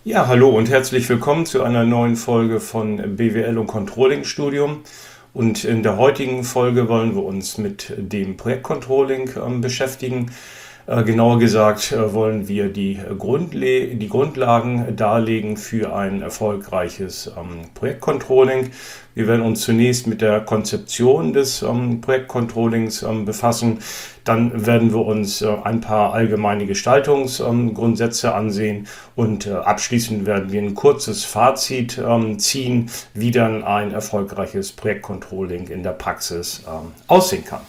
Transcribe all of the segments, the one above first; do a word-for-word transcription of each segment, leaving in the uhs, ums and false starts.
Ja, hallo und herzlich willkommen zu einer neuen Folge von B W L und Controlling Studium. Und in der heutigen Folge wollen wir uns mit dem Projektcontrolling ähm, beschäftigen. Äh, genauer gesagt äh, wollen wir die, Grundle die Grundlagen darlegen für ein erfolgreiches ähm, Projektcontrolling. Wir werden uns zunächst mit der Konzeption des ähm, Projektcontrollings ähm, befassen. Dann werden wir uns äh, ein paar allgemeine Gestaltungsgrundsätze ähm, ansehen und äh, abschließend werden wir ein kurzes Fazit ähm, ziehen, wie dann ein erfolgreiches Projektcontrolling in der Praxis ähm, aussehen kann.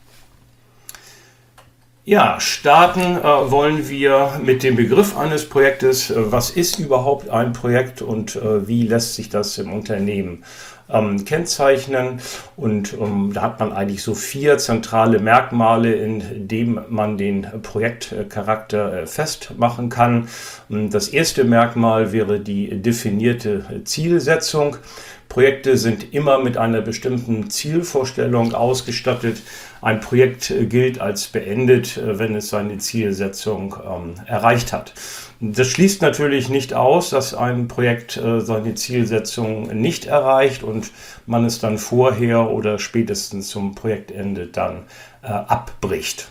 Ja, starten äh, wollen wir mit dem Begriff eines Projektes. Äh, was ist überhaupt ein Projekt und äh, wie lässt sich das im Unternehmen ähm, kennzeichnen? Und ähm, da hat man eigentlich so vier zentrale Merkmale, in denen man den Projektcharakter äh, festmachen kann. Das erste Merkmal wäre die definierte Zielsetzung. Projekte sind immer mit einer bestimmten Zielvorstellung ausgestattet. Ein Projekt gilt als beendet, wenn es seine Zielsetzung ähm, erreicht hat. Das schließt natürlich nicht aus, dass ein Projekt äh, seine Zielsetzung nicht erreicht und man es dann vorher oder spätestens zum Projektende dann äh, abbricht.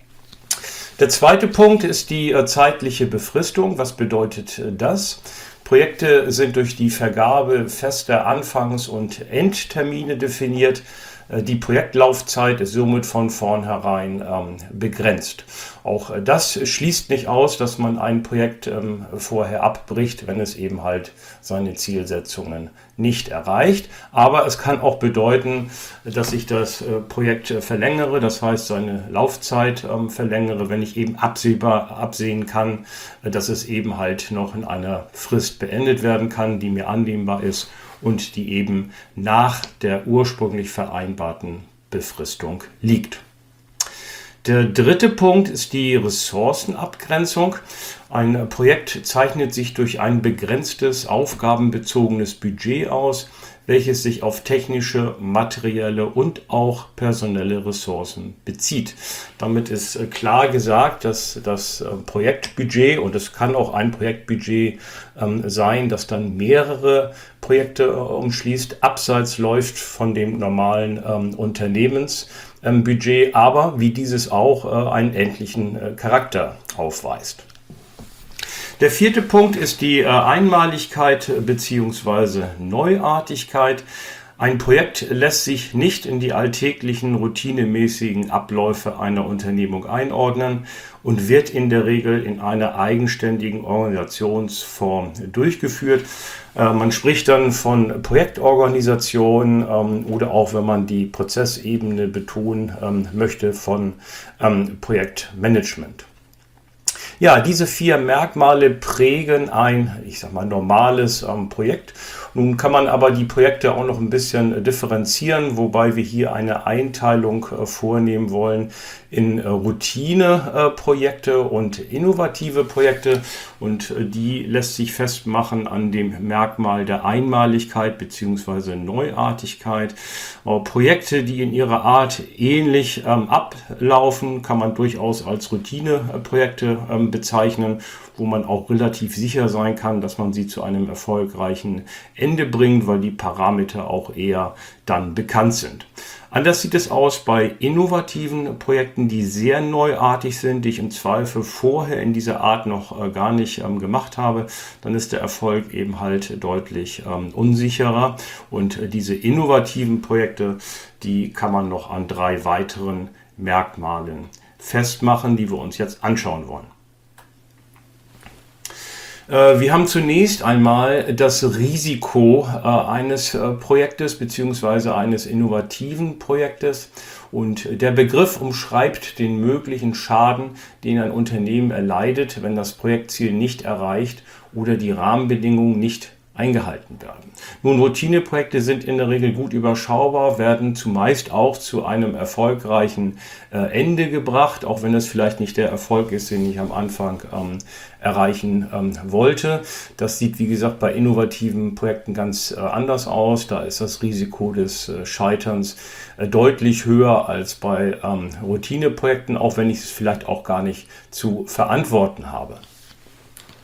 Der zweite Punkt ist die äh, zeitliche Befristung. Was bedeutet äh, das? Projekte sind durch die Vergabe fester Anfangs- und Endtermine definiert. Die Projektlaufzeit ist somit von vornherein ähm, begrenzt. Auch das schließt nicht aus, dass man ein Projekt ähm, vorher abbricht, wenn es eben halt seine Zielsetzungen nicht erreicht. Aber es kann auch bedeuten, dass ich das äh, Projekt äh, verlängere, das heißt seine Laufzeit ähm, verlängere, wenn ich eben absehbar absehen kann, äh, dass es eben halt noch in einer Frist beendet werden kann, die mir annehmbar ist und die eben nach der ursprünglich vereinbarten Befristung liegt. Der dritte Punkt ist die Ressourcenabgrenzung. Ein Projekt zeichnet sich durch ein begrenztes, aufgabenbezogenes Budget aus, welches sich auf technische, materielle und auch personelle Ressourcen bezieht. Damit ist klar gesagt, dass das Projektbudget, und es kann auch ein Projektbudget ähm, sein, das dann mehrere Projekte äh, umschließt, abseits läuft von dem normalen ähm, Unternehmensbudget, aber wie dieses auch äh, einen endlichen äh, Charakter aufweist. Der vierte Punkt ist die äh, Einmaligkeit bzw. Neuartigkeit. Ein Projekt lässt sich nicht in die alltäglichen, routinemäßigen Abläufe einer Unternehmung einordnen und wird in der Regel in einer eigenständigen Organisationsform durchgeführt. Äh, man spricht dann von Projektorganisation ähm, oder auch, wenn man die Prozessebene betonen ähm, möchte, von ähm, Projektmanagement. Ja, diese vier Merkmale prägen ein, ich sag mal, normales ähm, Projekt. Nun kann man aber die Projekte auch noch ein bisschen äh, differenzieren, wobei wir hier eine Einteilung äh, vornehmen wollen in äh, Routine-Projekte äh, und innovative Projekte. Und äh, die lässt sich festmachen an dem Merkmal der Einmaligkeit bzw. Neuartigkeit. Äh, Projekte, die in ihrer Art ähnlich ähm, ablaufen, kann man durchaus als Routine-Projekte ähm, bezeichnen, wo man auch relativ sicher sein kann, dass man sie zu einem erfolgreichen Ende bringt, weil die Parameter auch eher dann bekannt sind. Anders sieht es aus bei innovativen Projekten, die sehr neuartig sind, die ich im Zweifel vorher in dieser Art noch äh, gar nicht ähm, gemacht habe. Dann ist der Erfolg eben halt deutlich ähm, unsicherer. Und äh, diese innovativen Projekte, die kann man noch an drei weiteren Merkmalen festmachen, die wir uns jetzt anschauen wollen. Wir haben zunächst einmal das Risiko eines Projektes bzw. eines innovativen Projektes, und der Begriff umschreibt den möglichen Schaden, den ein Unternehmen erleidet, wenn das Projektziel nicht erreicht oder die Rahmenbedingungen nicht eingehalten werden. Nun, Routineprojekte sind in der Regel gut überschaubar, werden zumeist auch zu einem erfolgreichen äh, Ende gebracht, auch wenn es vielleicht nicht der Erfolg ist, den ich am Anfang ähm, erreichen ähm, wollte. Das sieht, wie gesagt, bei innovativen Projekten ganz äh, anders aus. Da ist das Risiko des äh, Scheiterns äh, deutlich höher als bei ähm, Routineprojekten, auch wenn ich es vielleicht auch gar nicht zu verantworten habe.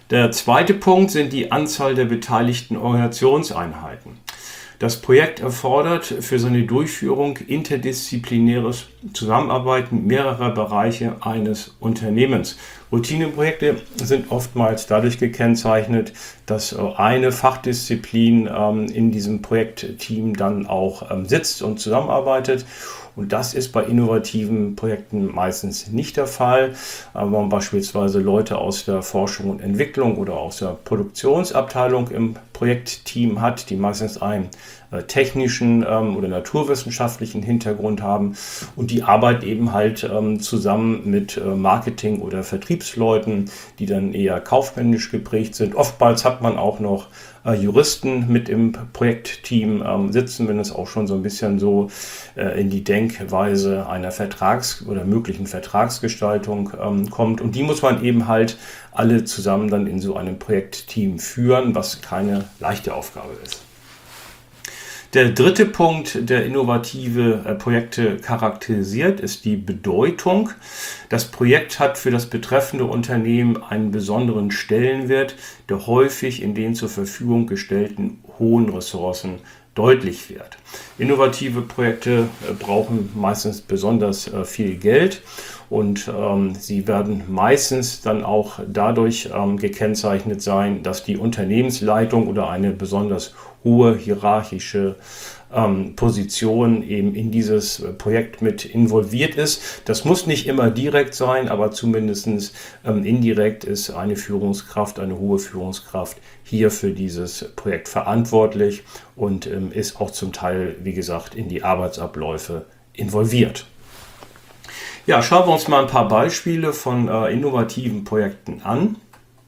Der zweite Punkt sind die Anzahl der beteiligten Organisationseinheiten. Das Projekt erfordert für seine Durchführung interdisziplinäres Zusammenarbeiten mehrerer Bereiche eines Unternehmens. Routineprojekte sind oftmals dadurch gekennzeichnet, dass eine Fachdisziplin ähm, in diesem Projektteam dann auch ähm, sitzt und zusammenarbeitet. Und das ist bei innovativen Projekten meistens nicht der Fall. Wenn man beispielsweise Leute aus der Forschung und Entwicklung oder aus der Produktionsabteilung im Projektteam hat, die meistens einen äh, technischen ähm, oder naturwissenschaftlichen Hintergrund haben und die arbeiten eben halt ähm, zusammen mit äh, Marketing- oder Vertriebsleuten, die dann eher kaufmännisch geprägt sind. Oftmals hat man auch noch äh, Juristen mit im Projektteam ähm, sitzen, wenn es auch schon so ein bisschen so äh, in die Denkweise einer Vertrags- oder möglichen Vertragsgestaltung ähm, kommt. Und die muss man eben halt alle zusammen dann in so einem Projektteam führen, was keine leichte Aufgabe ist. Der dritte Punkt, der innovative äh, Projekte charakterisiert, ist die Bedeutung. Das Projekt hat für das betreffende Unternehmen einen besonderen Stellenwert, der häufig in den zur Verfügung gestellten hohen Ressourcen deutlich wird. Innovative Projekte äh, brauchen meistens besonders äh, viel Geld und ähm, sie werden meistens dann auch dadurch ähm, gekennzeichnet sein, dass die Unternehmensleitung oder eine besonders hohe hierarchische ähm, Position eben in dieses Projekt mit involviert ist. Das muss nicht immer direkt sein, aber zumindest ähm, indirekt ist eine Führungskraft, eine hohe Führungskraft hier für dieses Projekt verantwortlich und ähm, ist auch zum Teil, wie gesagt, in die Arbeitsabläufe involviert. Ja, schauen wir uns mal ein paar Beispiele von äh, innovativen Projekten an.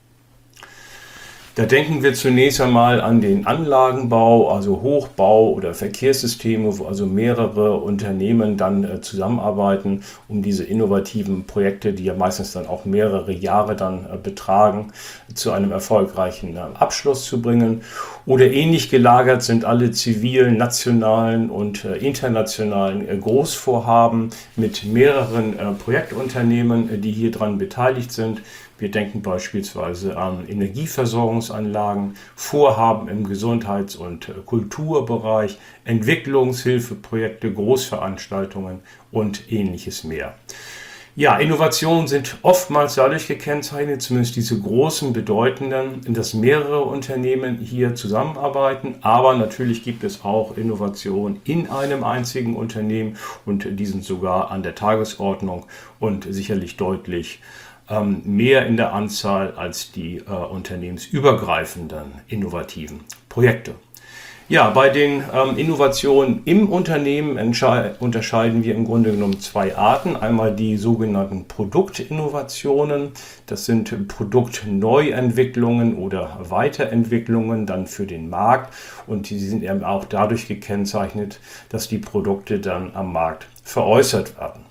Da denken wir zunächst einmal an den Anlagenbau, also Hochbau oder Verkehrssysteme, wo also mehrere Unternehmen dann äh, zusammenarbeiten, um diese innovativen Projekte, die ja meistens dann auch mehrere Jahre dann äh, betragen, zu einem erfolgreichen äh, Abschluss zu bringen. Oder ähnlich gelagert sind alle zivilen, nationalen und äh, internationalen äh, Großvorhaben mit mehreren äh, Projektunternehmen, äh, die hier dran beteiligt sind. Wir denken beispielsweise an Energieversorgungsanlagen, Vorhaben im Gesundheits- und Kulturbereich, Entwicklungshilfeprojekte, Großveranstaltungen und ähnliches mehr. Ja, Innovationen sind oftmals dadurch gekennzeichnet, zumindest diese großen, bedeutenden, dass mehrere Unternehmen hier zusammenarbeiten. Aber natürlich gibt es auch Innovationen in einem einzigen Unternehmen und die sind sogar an der Tagesordnung und sicherlich deutlich mehr in der Anzahl als die äh, unternehmensübergreifenden innovativen Projekte. Ja, bei den ähm, Innovationen im Unternehmen unterscheiden wir im Grunde genommen zwei Arten. Einmal die sogenannten Produktinnovationen. Das sind Produktneuentwicklungen oder Weiterentwicklungen dann für den Markt. Und die sind eben auch dadurch gekennzeichnet, dass die Produkte dann am Markt veräußert werden.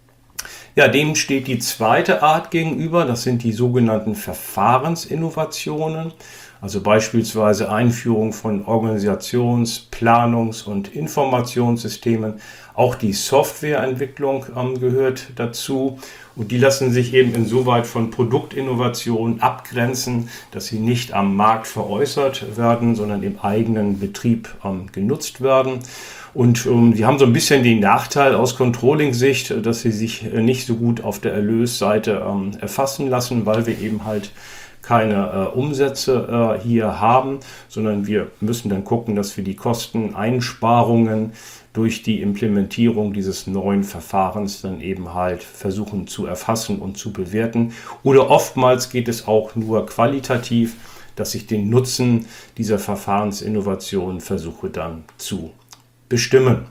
Ja, dem steht die zweite Art gegenüber, das sind die sogenannten Verfahrensinnovationen, also beispielsweise Einführung von Organisations-, Planungs- und Informationssystemen. Auch die Softwareentwicklung ähm, gehört dazu und die lassen sich eben insoweit von Produktinnovationen abgrenzen, dass sie nicht am Markt veräußert werden, sondern im eigenen Betrieb ähm, genutzt werden. Und ähm, die haben so ein bisschen den Nachteil aus Controlling-Sicht, dass sie sich äh, nicht so gut auf der Erlösseite ähm, erfassen lassen, weil wir eben halt keine äh, Umsätze äh, hier haben, sondern wir müssen dann gucken, dass wir die Kosteneinsparungen durch die Implementierung dieses neuen Verfahrens dann eben halt versuchen zu erfassen und zu bewerten. Oder oftmals geht es auch nur qualitativ, dass ich den Nutzen dieser Verfahrensinnovation versuche dann zu bestimmen.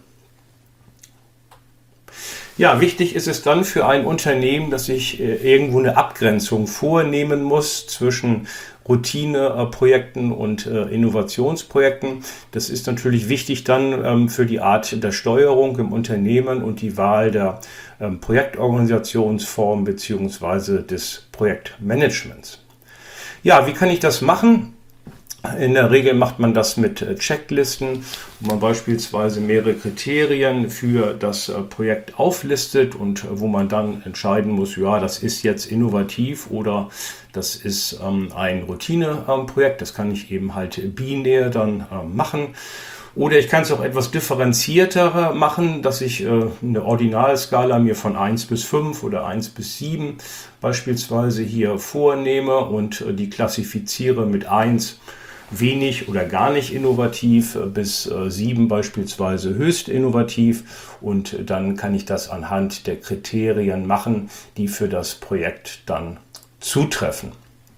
Ja, wichtig ist es dann für ein Unternehmen, dass ich äh, irgendwo eine Abgrenzung vornehmen muss zwischen Routineprojekten und äh, Innovationsprojekten. Das ist natürlich wichtig dann ähm, für die Art der Steuerung im Unternehmen und die Wahl der ähm, Projektorganisationsform bzw. des Projektmanagements. Ja, wie kann ich das machen? In der Regel macht man das mit Checklisten, wo man beispielsweise mehrere Kriterien für das Projekt auflistet und wo man dann entscheiden muss, ja, das ist jetzt innovativ oder das ist ähm, ein Routineprojekt, das kann ich eben halt binär dann ähm, machen. Oder ich kann es auch etwas differenzierter machen, dass ich äh, eine Ordinalskala mir von eins bis fünf oder eins bis sieben beispielsweise hier vornehme und äh, die klassifiziere mit eins wenig oder gar nicht innovativ bis äh, sieben beispielsweise höchst innovativ, und dann kann ich das anhand der Kriterien machen, die für das Projekt dann zutreffen.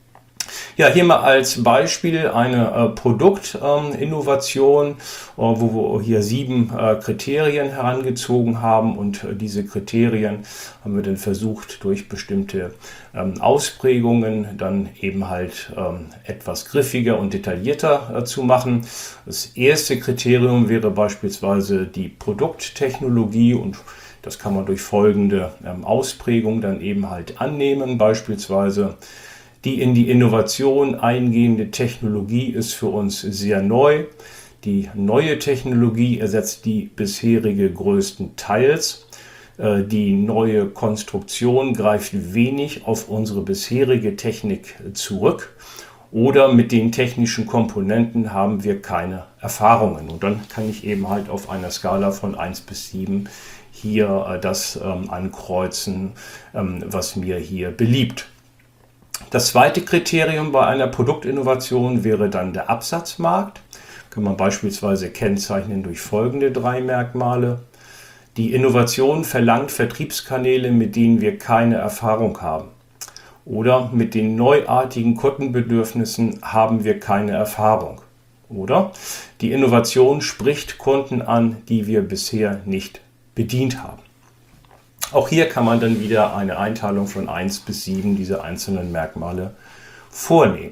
Ja, hier mal als Beispiel eine äh, Produktinnovation, äh, wo wir hier sieben äh, Kriterien herangezogen haben, und äh, diese Kriterien haben wir dann versucht, durch bestimmte ähm, Ausprägungen dann eben halt ähm, etwas griffiger und detaillierter äh, zu machen. Das erste Kriterium wäre beispielsweise die Produkttechnologie, und das kann man durch folgende ähm, Ausprägung dann eben halt annehmen. Beispielsweise: Die in die Innovation eingehende Technologie ist für uns sehr neu. Die neue Technologie ersetzt die bisherige größtenteils. Die neue Konstruktion greift wenig auf unsere bisherige Technik zurück. Oder mit den technischen Komponenten haben wir keine Erfahrungen. Und dann kann ich eben halt auf einer Skala von eins bis sieben hier das ähm, ankreuzen, ähm, was mir hier beliebt. Das zweite Kriterium bei einer Produktinnovation wäre dann der Absatzmarkt. Kann man beispielsweise kennzeichnen durch folgende drei Merkmale. Die Innovation verlangt Vertriebskanäle, mit denen wir keine Erfahrung haben. Oder mit den neuartigen Kundenbedürfnissen haben wir keine Erfahrung. Oder die Innovation spricht Kunden an, die wir bisher nicht bedient haben. Auch hier kann man dann wieder eine Einteilung von eins bis sieben dieser einzelnen Merkmale vornehmen.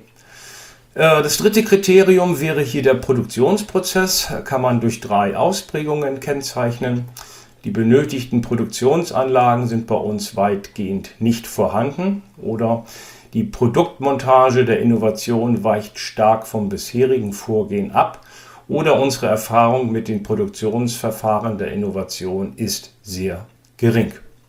Das dritte Kriterium wäre hier der Produktionsprozess. Kann man durch drei Ausprägungen kennzeichnen. Die benötigten Produktionsanlagen sind bei uns weitgehend nicht vorhanden. Oder die Produktmontage der Innovation weicht stark vom bisherigen Vorgehen ab. Oder unsere Erfahrung mit den Produktionsverfahren der Innovation ist sehr gering.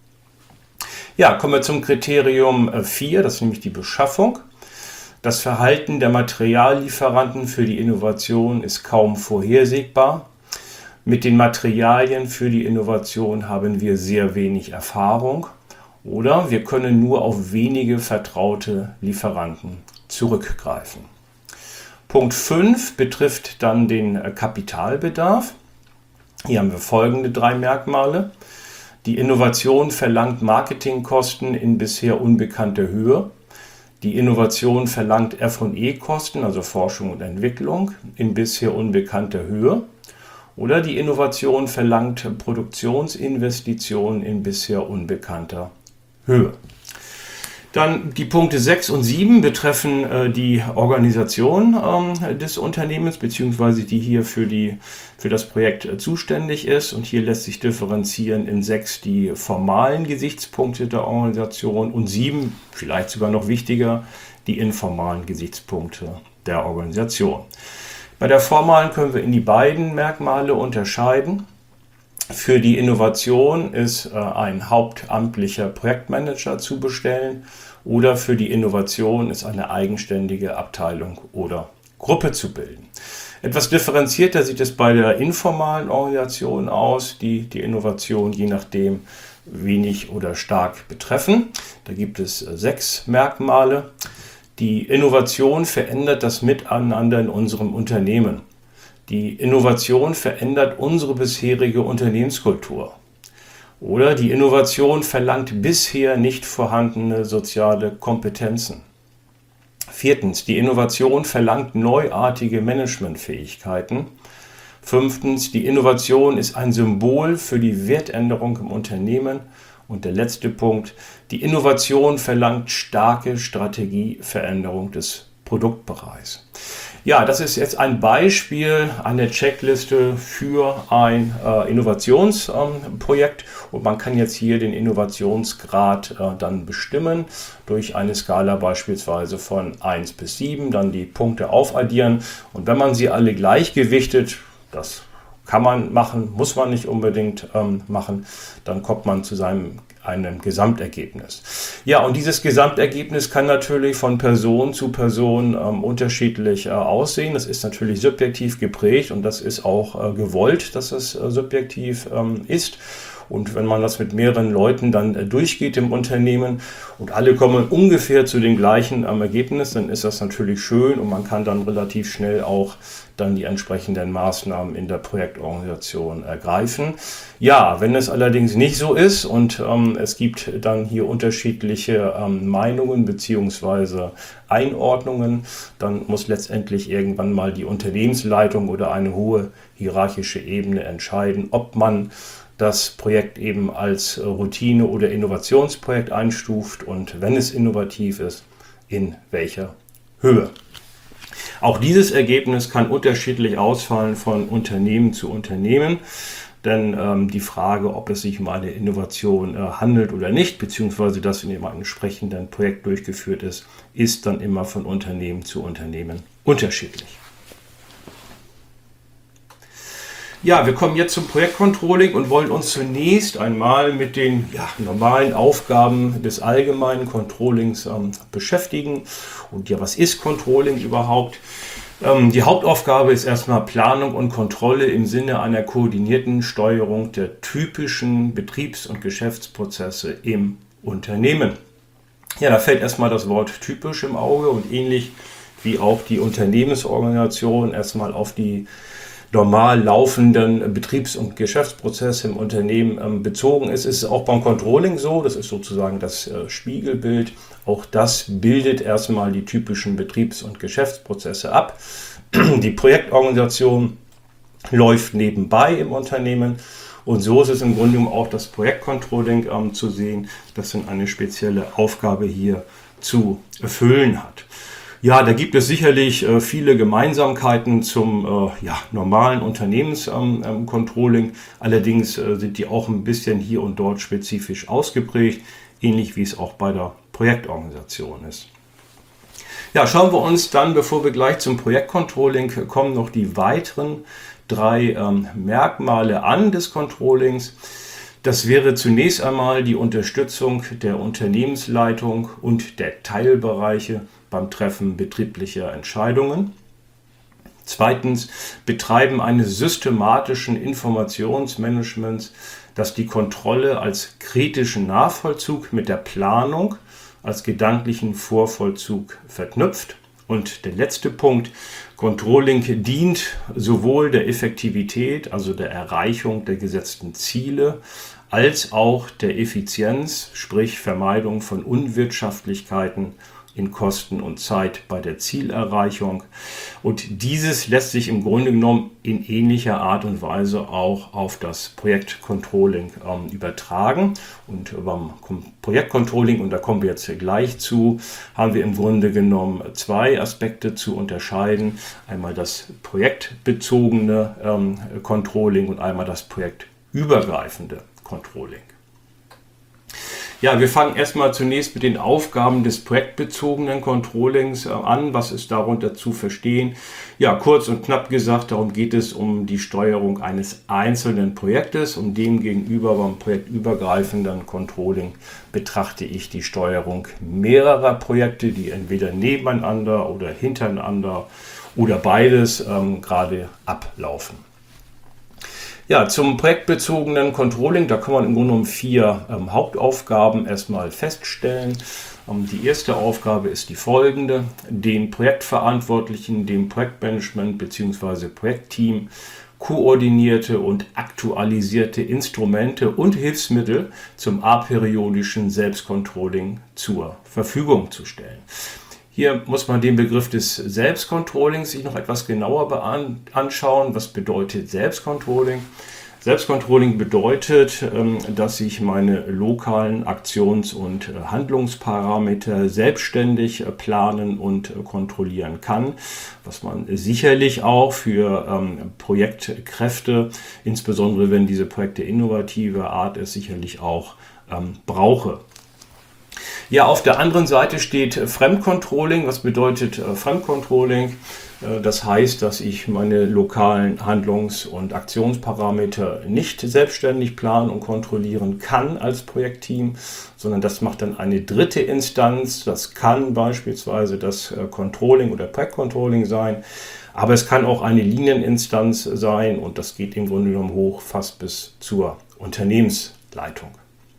Ja, kommen wir zum Kriterium vier, das ist nämlich die Beschaffung. Das Verhalten der Materiallieferanten für die Innovation ist kaum vorhersehbar. Mit den Materialien für die Innovation haben wir sehr wenig Erfahrung, oder wir können nur auf wenige vertraute Lieferanten zurückgreifen. Punkt fünf betrifft dann den Kapitalbedarf. Hier haben wir folgende drei Merkmale. Die Innovation verlangt Marketingkosten in bisher unbekannter Höhe. Die Innovation verlangt F und E-Kosten, also Forschung und Entwicklung, in bisher unbekannter Höhe. Oder die Innovation verlangt Produktionsinvestitionen in bisher unbekannter Höhe. Dann die Punkte sechs und sieben betreffen äh, die Organisation ähm, des Unternehmens, beziehungsweise die hier für, die, für das Projekt äh, zuständig ist. Und hier lässt sich differenzieren in sechs die formalen Gesichtspunkte der Organisation und sieben, vielleicht sogar noch wichtiger, die informalen Gesichtspunkte der Organisation. Bei der formalen können wir in die beiden Merkmale unterscheiden. Für die Innovation ist äh, ein hauptamtlicher Projektmanager zu bestellen, oder für die Innovation ist eine eigenständige Abteilung oder Gruppe zu bilden. Etwas differenzierter sieht es bei der informalen Organisation aus, die die Innovation je nachdem wenig oder stark betreffen. Da gibt es äh, sechs Merkmale. Die Innovation verändert das Miteinander in unserem Unternehmen. Die Innovation verändert unsere bisherige Unternehmenskultur. Oder die Innovation verlangt bisher nicht vorhandene soziale Kompetenzen. Viertens, die Innovation verlangt neuartige Managementfähigkeiten. Fünftens, die Innovation ist ein Symbol für die Wertänderung im Unternehmen. Und der letzte Punkt, die Innovation verlangt starke Strategieveränderung des Produktbereichs. Ja, das ist jetzt ein Beispiel, eine Checkliste für ein äh, Innovationsprojekt ähm, und man kann jetzt hier den Innovationsgrad äh, dann bestimmen durch eine Skala beispielsweise von eins bis sieben, dann die Punkte aufaddieren und wenn man sie alle gleichgewichtet, das kann man machen, muss man nicht unbedingt ähm, machen, dann kommt man zu seinem einem Gesamtergebnis. Ja, und dieses Gesamtergebnis kann natürlich von Person zu Person ähm, unterschiedlich äh, aussehen. Das ist natürlich subjektiv geprägt und das ist auch äh, gewollt, dass es äh, subjektiv ähm, ist. Und wenn man das mit mehreren Leuten dann äh, durchgeht im Unternehmen und alle kommen ungefähr zu dem gleichen ähm, Ergebnis, dann ist das natürlich schön und man kann dann relativ schnell auch dann die entsprechenden Maßnahmen in der Projektorganisation ergreifen. Ja, wenn es allerdings nicht so ist und ähm, es gibt dann hier unterschiedliche ähm, Meinungen bzw. Einordnungen, dann muss letztendlich irgendwann mal die Unternehmensleitung oder eine hohe hierarchische Ebene entscheiden, ob man das Projekt eben als Routine- oder Innovationsprojekt einstuft und wenn es innovativ ist, in welcher Höhe. Auch dieses Ergebnis kann unterschiedlich ausfallen von Unternehmen zu Unternehmen, denn ähm, die Frage, ob es sich um eine Innovation äh, handelt oder nicht, beziehungsweise das in einem entsprechenden Projekt durchgeführt ist, ist dann immer von Unternehmen zu Unternehmen unterschiedlich. Ja, wir kommen jetzt zum Projektcontrolling und wollen uns zunächst einmal mit den ja, normalen Aufgaben des allgemeinen Controllings ähm, beschäftigen. Und ja, was ist Controlling überhaupt? Ähm, die Hauptaufgabe ist erstmal Planung und Kontrolle im Sinne einer koordinierten Steuerung der typischen Betriebs- und Geschäftsprozesse im Unternehmen. Ja, da fällt erstmal das Wort typisch im Auge und ähnlich wie auch die Unternehmensorganisation erstmal auf die normal laufenden Betriebs- und Geschäftsprozesse im Unternehmen ähm, bezogen ist, ist es auch beim Controlling so. Das ist sozusagen das äh, Spiegelbild. Auch das bildet erstmal die typischen Betriebs- und Geschäftsprozesse ab. Die Projektorganisation läuft nebenbei im Unternehmen und so ist es im Grunde genommen auch das Projektcontrolling ähm, zu sehen, das dann eine spezielle Aufgabe hier zu erfüllen hat. Ja, da gibt es sicherlich äh, viele Gemeinsamkeiten zum äh, ja, normalen Unternehmenscontrolling. Ähm, Allerdings äh, sind die auch ein bisschen hier und dort spezifisch ausgeprägt, ähnlich wie es auch bei der Projektorganisation ist. Ja, schauen wir uns dann, bevor wir gleich zum Projektcontrolling kommen, noch die weiteren drei ähm, Merkmale an des Controllings. Das wäre zunächst einmal die Unterstützung der Unternehmensleitung und der Teilbereiche beim Treffen betrieblicher Entscheidungen. Zweitens, Betreiben eines systematischen Informationsmanagements, das die Kontrolle als kritischen Nachvollzug mit der Planung als gedanklichen Vorvollzug verknüpft. Und der letzte Punkt, Controlling dient sowohl der Effektivität, also der Erreichung der gesetzten Ziele, als auch der Effizienz, sprich Vermeidung von Unwirtschaftlichkeiten in Kosten und Zeit bei der Zielerreichung. Und dieses lässt sich im Grunde genommen in ähnlicher Art und Weise auch auf das Projektcontrolling ähm, übertragen. Und beim Projektcontrolling, und da kommen wir jetzt gleich zu, haben wir im Grunde genommen zwei Aspekte zu unterscheiden. Einmal das projektbezogene ähm, Controlling und einmal das projektübergreifende Controlling. Ja, wir fangen erstmal zunächst mit den Aufgaben des projektbezogenen Controllings an. Was ist darunter zu verstehen? Ja, kurz und knapp gesagt, darum geht es um die Steuerung eines einzelnen Projektes und demgegenüber beim projektübergreifenden Controlling betrachte ich die Steuerung mehrerer Projekte, die entweder nebeneinander oder hintereinander oder beides ähm, gerade ablaufen. Ja, zum projektbezogenen Controlling, da kann man im Grunde genommen vier ähm, Hauptaufgaben erstmal feststellen. Ähm, die erste Aufgabe ist die folgende: Den Projektverantwortlichen, dem Projektmanagement bzw. Projektteam koordinierte und aktualisierte Instrumente und Hilfsmittel zum aperiodischen Selbstcontrolling zur Verfügung zu stellen. Hier muss man den Begriff des Selbstcontrollings sich noch etwas genauer anschauen. Was bedeutet Selbstcontrolling? Selbstcontrolling bedeutet, dass ich meine lokalen Aktions- und Handlungsparameter selbstständig planen und kontrollieren kann, was man sicherlich auch für Projektkräfte, insbesondere wenn diese Projekte innovativer Art ist, sicherlich auch brauche. Ja, auf der anderen Seite steht Fremdcontrolling. Was bedeutet äh, Fremdcontrolling? Äh, das heißt, dass ich meine lokalen Handlungs- und Aktionsparameter nicht selbstständig planen und kontrollieren kann als Projektteam, sondern das macht dann eine dritte Instanz. Das kann beispielsweise das äh, Controlling oder Projektcontrolling sein, aber es kann auch eine Linieninstanz sein und das geht im Grunde genommen hoch fast bis zur Unternehmensleitung.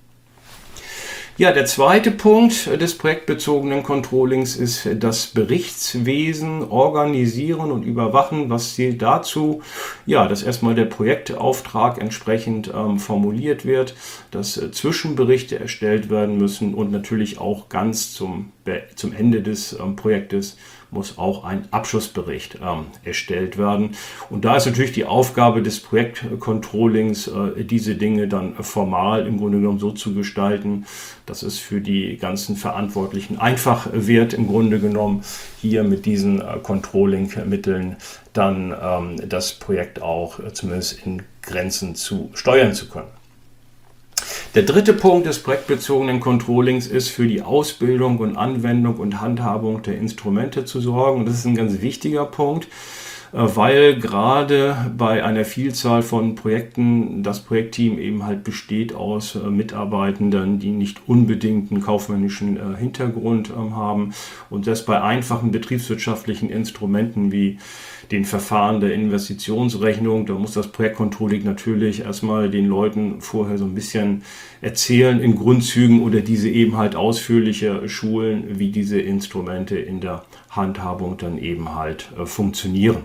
Ja, der zweite Punkt des projektbezogenen Controllings ist das Berichtswesen organisieren und überwachen. Was zählt dazu? Ja, dass erstmal der Projektauftrag entsprechend ähm, formuliert wird, dass äh, Zwischenberichte erstellt werden müssen und natürlich auch ganz zum, zum Ende des ähm, Projektes muss auch ein Abschlussbericht ähm, erstellt werden. Und da ist natürlich die Aufgabe des Projektcontrollings, äh, diese Dinge dann formal im Grunde genommen so zu gestalten, dass es für die ganzen Verantwortlichen einfach wird, im Grunde genommen hier mit diesen äh, Controlling-Mitteln dann ähm, das Projekt auch äh, zumindest in Grenzen zu steuern zu können. Der dritte Punkt des projektbezogenen Controllings ist, für die Ausbildung und Anwendung und Handhabung der Instrumente zu sorgen. Und das ist ein ganz wichtiger Punkt, weil gerade bei einer Vielzahl von Projekten das Projektteam eben halt besteht aus Mitarbeitenden, die nicht unbedingt einen kaufmännischen Hintergrund haben. Und das bei einfachen betriebswirtschaftlichen Instrumenten wie den Verfahren der Investitionsrechnung, da muss das Projektcontrolling natürlich erstmal den Leuten vorher so ein bisschen erzählen in Grundzügen oder diese eben halt ausführlicher schulen, wie diese Instrumente in der Handhabung dann eben halt äh, funktionieren.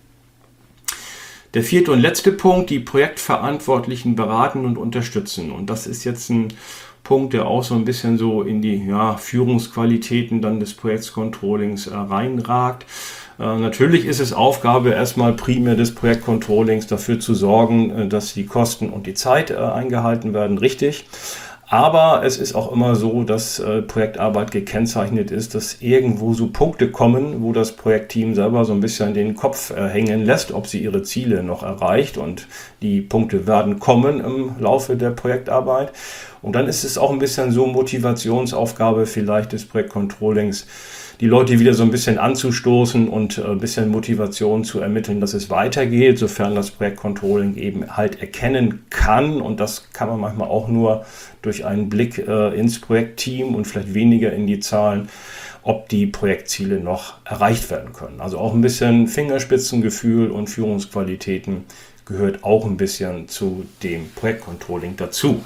Der vierte und letzte Punkt, die Projektverantwortlichen beraten und unterstützen. Und das ist jetzt ein Punkt, der auch so ein bisschen so in die ja, Führungsqualitäten dann des Projektcontrollings äh, reinragt. Äh, natürlich ist es Aufgabe erstmal primär des Projektcontrollings dafür zu sorgen, äh, dass die Kosten und die Zeit äh, eingehalten werden, richtig. Aber es ist auch immer so, dass äh, Projektarbeit gekennzeichnet ist, dass irgendwo so Punkte kommen, wo das Projektteam selber so ein bisschen den Kopf äh, hängen lässt, ob sie ihre Ziele noch erreicht. Und die Punkte werden kommen im Laufe der Projektarbeit. Und dann ist es auch ein bisschen so Motivationsaufgabe vielleicht des Projektcontrollings, die Leute wieder so ein bisschen anzustoßen und ein bisschen Motivation zu ermitteln, dass es weitergeht, sofern das Projektcontrolling eben halt erkennen kann. Und das kann man manchmal auch nur durch einen Blick äh, ins Projektteam und vielleicht weniger in die Zahlen, ob die Projektziele noch erreicht werden können. Also auch ein bisschen Fingerspitzengefühl und Führungsqualitäten gehört auch ein bisschen zu dem Projektcontrolling dazu.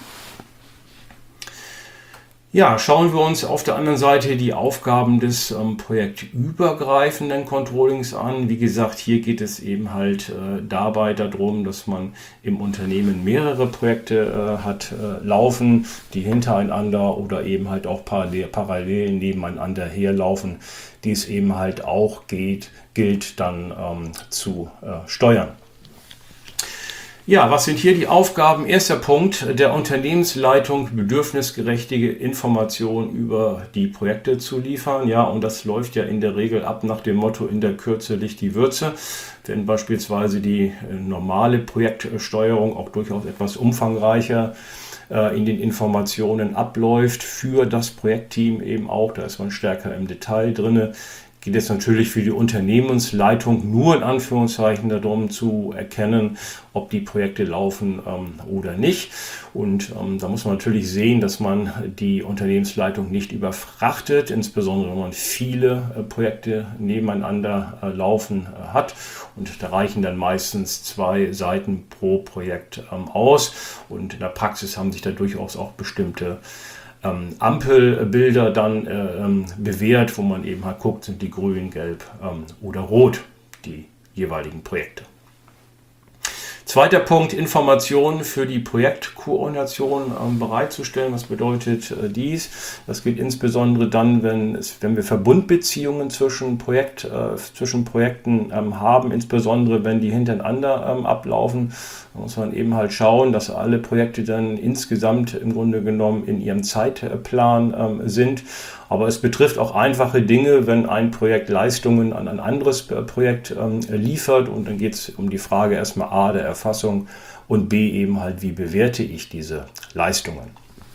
Ja, schauen wir uns auf der anderen Seite die Aufgaben des ähm, projektübergreifenden Controllings an. Wie gesagt, hier geht es eben halt äh, dabei darum, dass man im Unternehmen mehrere Projekte äh, hat äh, laufen, die hintereinander oder eben halt auch parallel, parallel nebeneinander herlaufen, die es eben halt auch geht, gilt dann ähm, zu äh, steuern. Ja, was sind hier die Aufgaben? Erster Punkt, der Unternehmensleitung bedürfnisgerechte Informationen über die Projekte zu liefern. Ja, und das läuft ja in der Regel ab nach dem Motto, in der Kürze liegt die Würze. Wenn beispielsweise die normale Projektsteuerung auch durchaus etwas umfangreicher äh, in den Informationen abläuft, für das Projektteam eben auch, da ist man stärker im Detail drin, geht es natürlich für die Unternehmensleitung nur in Anführungszeichen darum zu erkennen, ob die Projekte laufen ähm, oder nicht. Und ähm, da muss man natürlich sehen, dass man die Unternehmensleitung nicht überfrachtet, insbesondere wenn man viele äh, Projekte nebeneinander äh, laufen äh, hat. Und da reichen dann meistens zwei Seiten pro Projekt ähm, aus. Und in der Praxis haben sich da durchaus auch bestimmte Ähm, Ampelbilder dann äh, ähm, bewährt, wo man eben halt guckt, sind die grün, gelb ähm, oder rot, die jeweiligen Projekte. Zweiter Punkt, Informationen für die Projektkoordination ähm, bereitzustellen. Was bedeutet äh, dies? Das geht insbesondere dann, wenn, es, wenn wir Verbundbeziehungen zwischen, Projekt, äh, zwischen Projekten ähm, haben, insbesondere wenn die hintereinander ähm, ablaufen. Da muss man eben halt schauen, dass alle Projekte dann insgesamt im Grunde genommen in ihrem Zeitplan ähm, sind. Aber es betrifft auch einfache Dinge, wenn ein Projekt Leistungen an ein anderes Projekt ähm, liefert. Und dann geht es um die Frage erstmal A, der Erfassung und B, eben halt, wie bewerte ich diese Leistungen.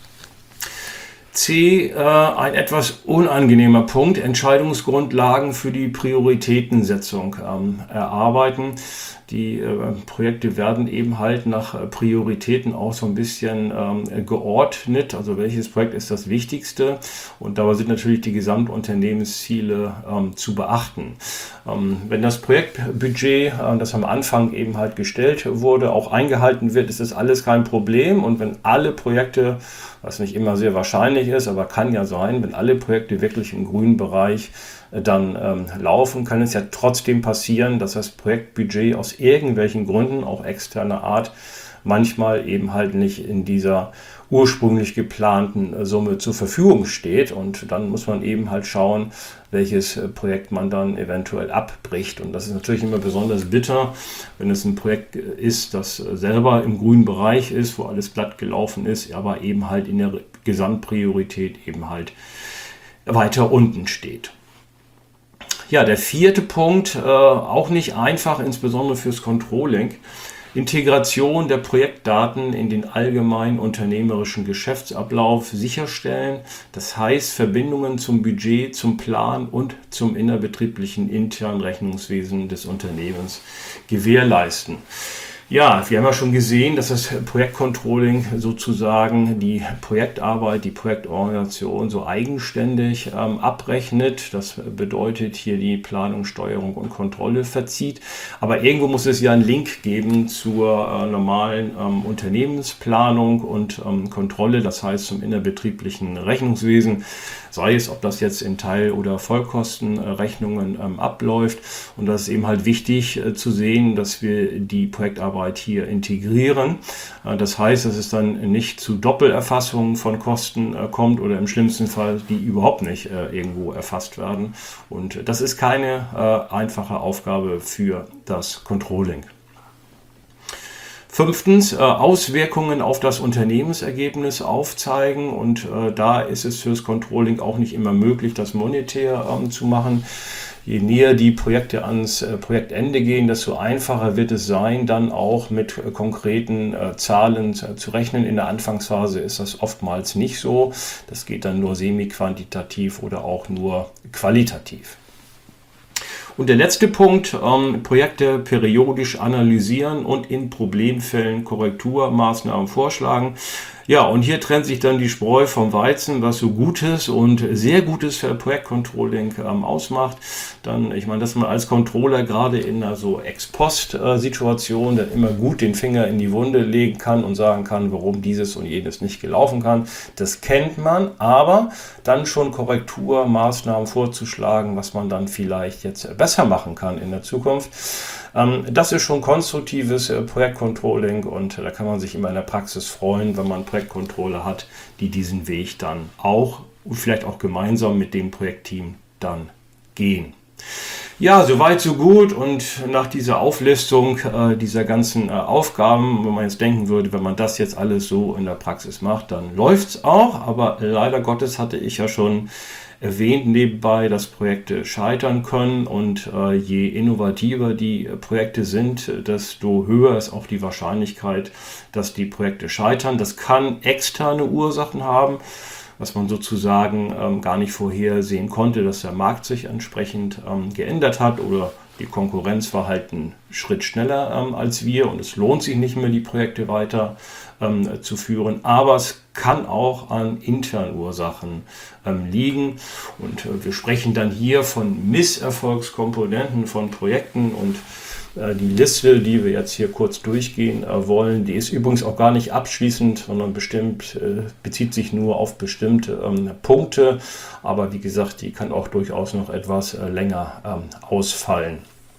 C, äh, ein etwas unangenehmer Punkt, Entscheidungsgrundlagen für die Prioritätensetzung ähm, erarbeiten. Die äh, Projekte werden eben halt nach äh, Prioritäten auch so ein bisschen ähm, geordnet. Also welches Projekt ist das Wichtigste? Und dabei sind natürlich die Gesamtunternehmensziele ähm, zu beachten. Ähm, wenn das Projektbudget, äh, das am Anfang eben halt gestellt wurde, auch eingehalten wird, ist das alles kein Problem. Und wenn alle Projekte, was nicht immer sehr wahrscheinlich ist, aber kann ja sein, wenn alle Projekte wirklich im grünen Bereich dann ähm, laufen, kann es ja trotzdem passieren, dass das Projektbudget aus irgendwelchen Gründen, auch externer Art, manchmal eben halt nicht in dieser ursprünglich geplanten Summe zur Verfügung steht. Und dann muss man eben halt schauen, welches Projekt man dann eventuell abbricht. Und das ist natürlich immer besonders bitter, wenn es ein Projekt ist, das selber im grünen Bereich ist, wo alles glatt gelaufen ist, aber eben halt in der Gesamtpriorität eben halt weiter unten steht. Ja, der vierte Punkt, äh, auch nicht einfach, insbesondere fürs Controlling. Integration der Projektdaten in den allgemeinen unternehmerischen Geschäftsablauf sicherstellen. Das heißt, Verbindungen zum Budget, zum Plan und zum innerbetrieblichen internen Rechnungswesen des Unternehmens gewährleisten. Ja, wir haben ja schon gesehen, dass das Projektcontrolling sozusagen die Projektarbeit, die Projektorganisation so eigenständig ähm, abrechnet. Das bedeutet hier die Planung, Steuerung und Kontrolle verzieht. Aber irgendwo muss es ja einen Link geben zur äh, normalen ähm, Unternehmensplanung und ähm, Kontrolle, das heißt zum innerbetrieblichen Rechnungswesen. Sei es, ob das jetzt in Teil- oder Vollkostenrechnungen ähm, abläuft. Und das ist eben halt wichtig äh, zu sehen, dass wir die Projektarbeit hier integrieren. Äh, das heißt, dass es dann nicht zu Doppelerfassungen von Kosten äh, kommt oder im schlimmsten Fall, die überhaupt nicht äh, irgendwo erfasst werden. Und das ist keine äh, einfache Aufgabe für das Controlling. Fünftens, äh, Auswirkungen auf das Unternehmensergebnis aufzeigen, und äh, da ist es fürs Controlling auch nicht immer möglich, das monetär ähm, zu machen. Je näher die Projekte ans äh, Projektende gehen, desto einfacher wird es sein, dann auch mit äh, konkreten äh, Zahlen äh, zu rechnen. In der Anfangsphase ist das oftmals nicht so. Das geht dann nur semi-quantitativ oder auch nur qualitativ. Und der letzte Punkt, ähm, Projekte periodisch analysieren und in Problemfällen Korrekturmaßnahmen vorschlagen. Ja, und hier trennt sich dann die Spreu vom Weizen, was so Gutes und sehr Gutes für Projektcontrolling ähm, ausmacht. Dann, ich meine, dass man als Controller gerade in einer so Ex-Post-Situation dann immer gut den Finger in die Wunde legen kann und sagen kann, warum dieses und jenes nicht gelaufen kann. Das kennt man, aber dann schon Korrekturmaßnahmen vorzuschlagen, was man dann vielleicht jetzt besser machen kann in der Zukunft. Ähm, das ist schon konstruktives äh, Projektcontrolling, und äh, da kann man sich immer in der Praxis freuen, wenn man Projektcontroller hat, die diesen Weg dann auch und vielleicht auch gemeinsam mit dem Projektteam dann gehen. Ja, soweit, so gut. Und nach dieser Auflistung äh, dieser ganzen äh, Aufgaben, wenn man jetzt denken würde, wenn man das jetzt alles so in der Praxis macht, dann läuft's auch. Aber leider Gottes hatte ich ja schon erwähnt nebenbei, dass Projekte scheitern können, und äh, je innovativer die äh, Projekte sind, desto höher ist auch die Wahrscheinlichkeit, dass die Projekte scheitern. Das kann externe Ursachen haben, was man sozusagen ähm, gar nicht vorhersehen konnte, dass der Markt sich entsprechend ähm, geändert hat oder die Konkurrenz war halt einen Schritt schneller ähm, als wir, und es lohnt sich nicht mehr, die Projekte weiter ähm, zu führen. Aber es kann auch an internen Ursachen ähm, liegen. Und äh, wir sprechen dann hier von Misserfolgskomponenten von Projekten, und äh, die Liste, die wir jetzt hier kurz durchgehen äh, wollen, die ist übrigens auch gar nicht abschließend, sondern bestimmt äh, bezieht sich nur auf bestimmte ähm, Punkte. Aber wie gesagt, die kann auch durchaus noch etwas äh, länger ähm, ausfallen.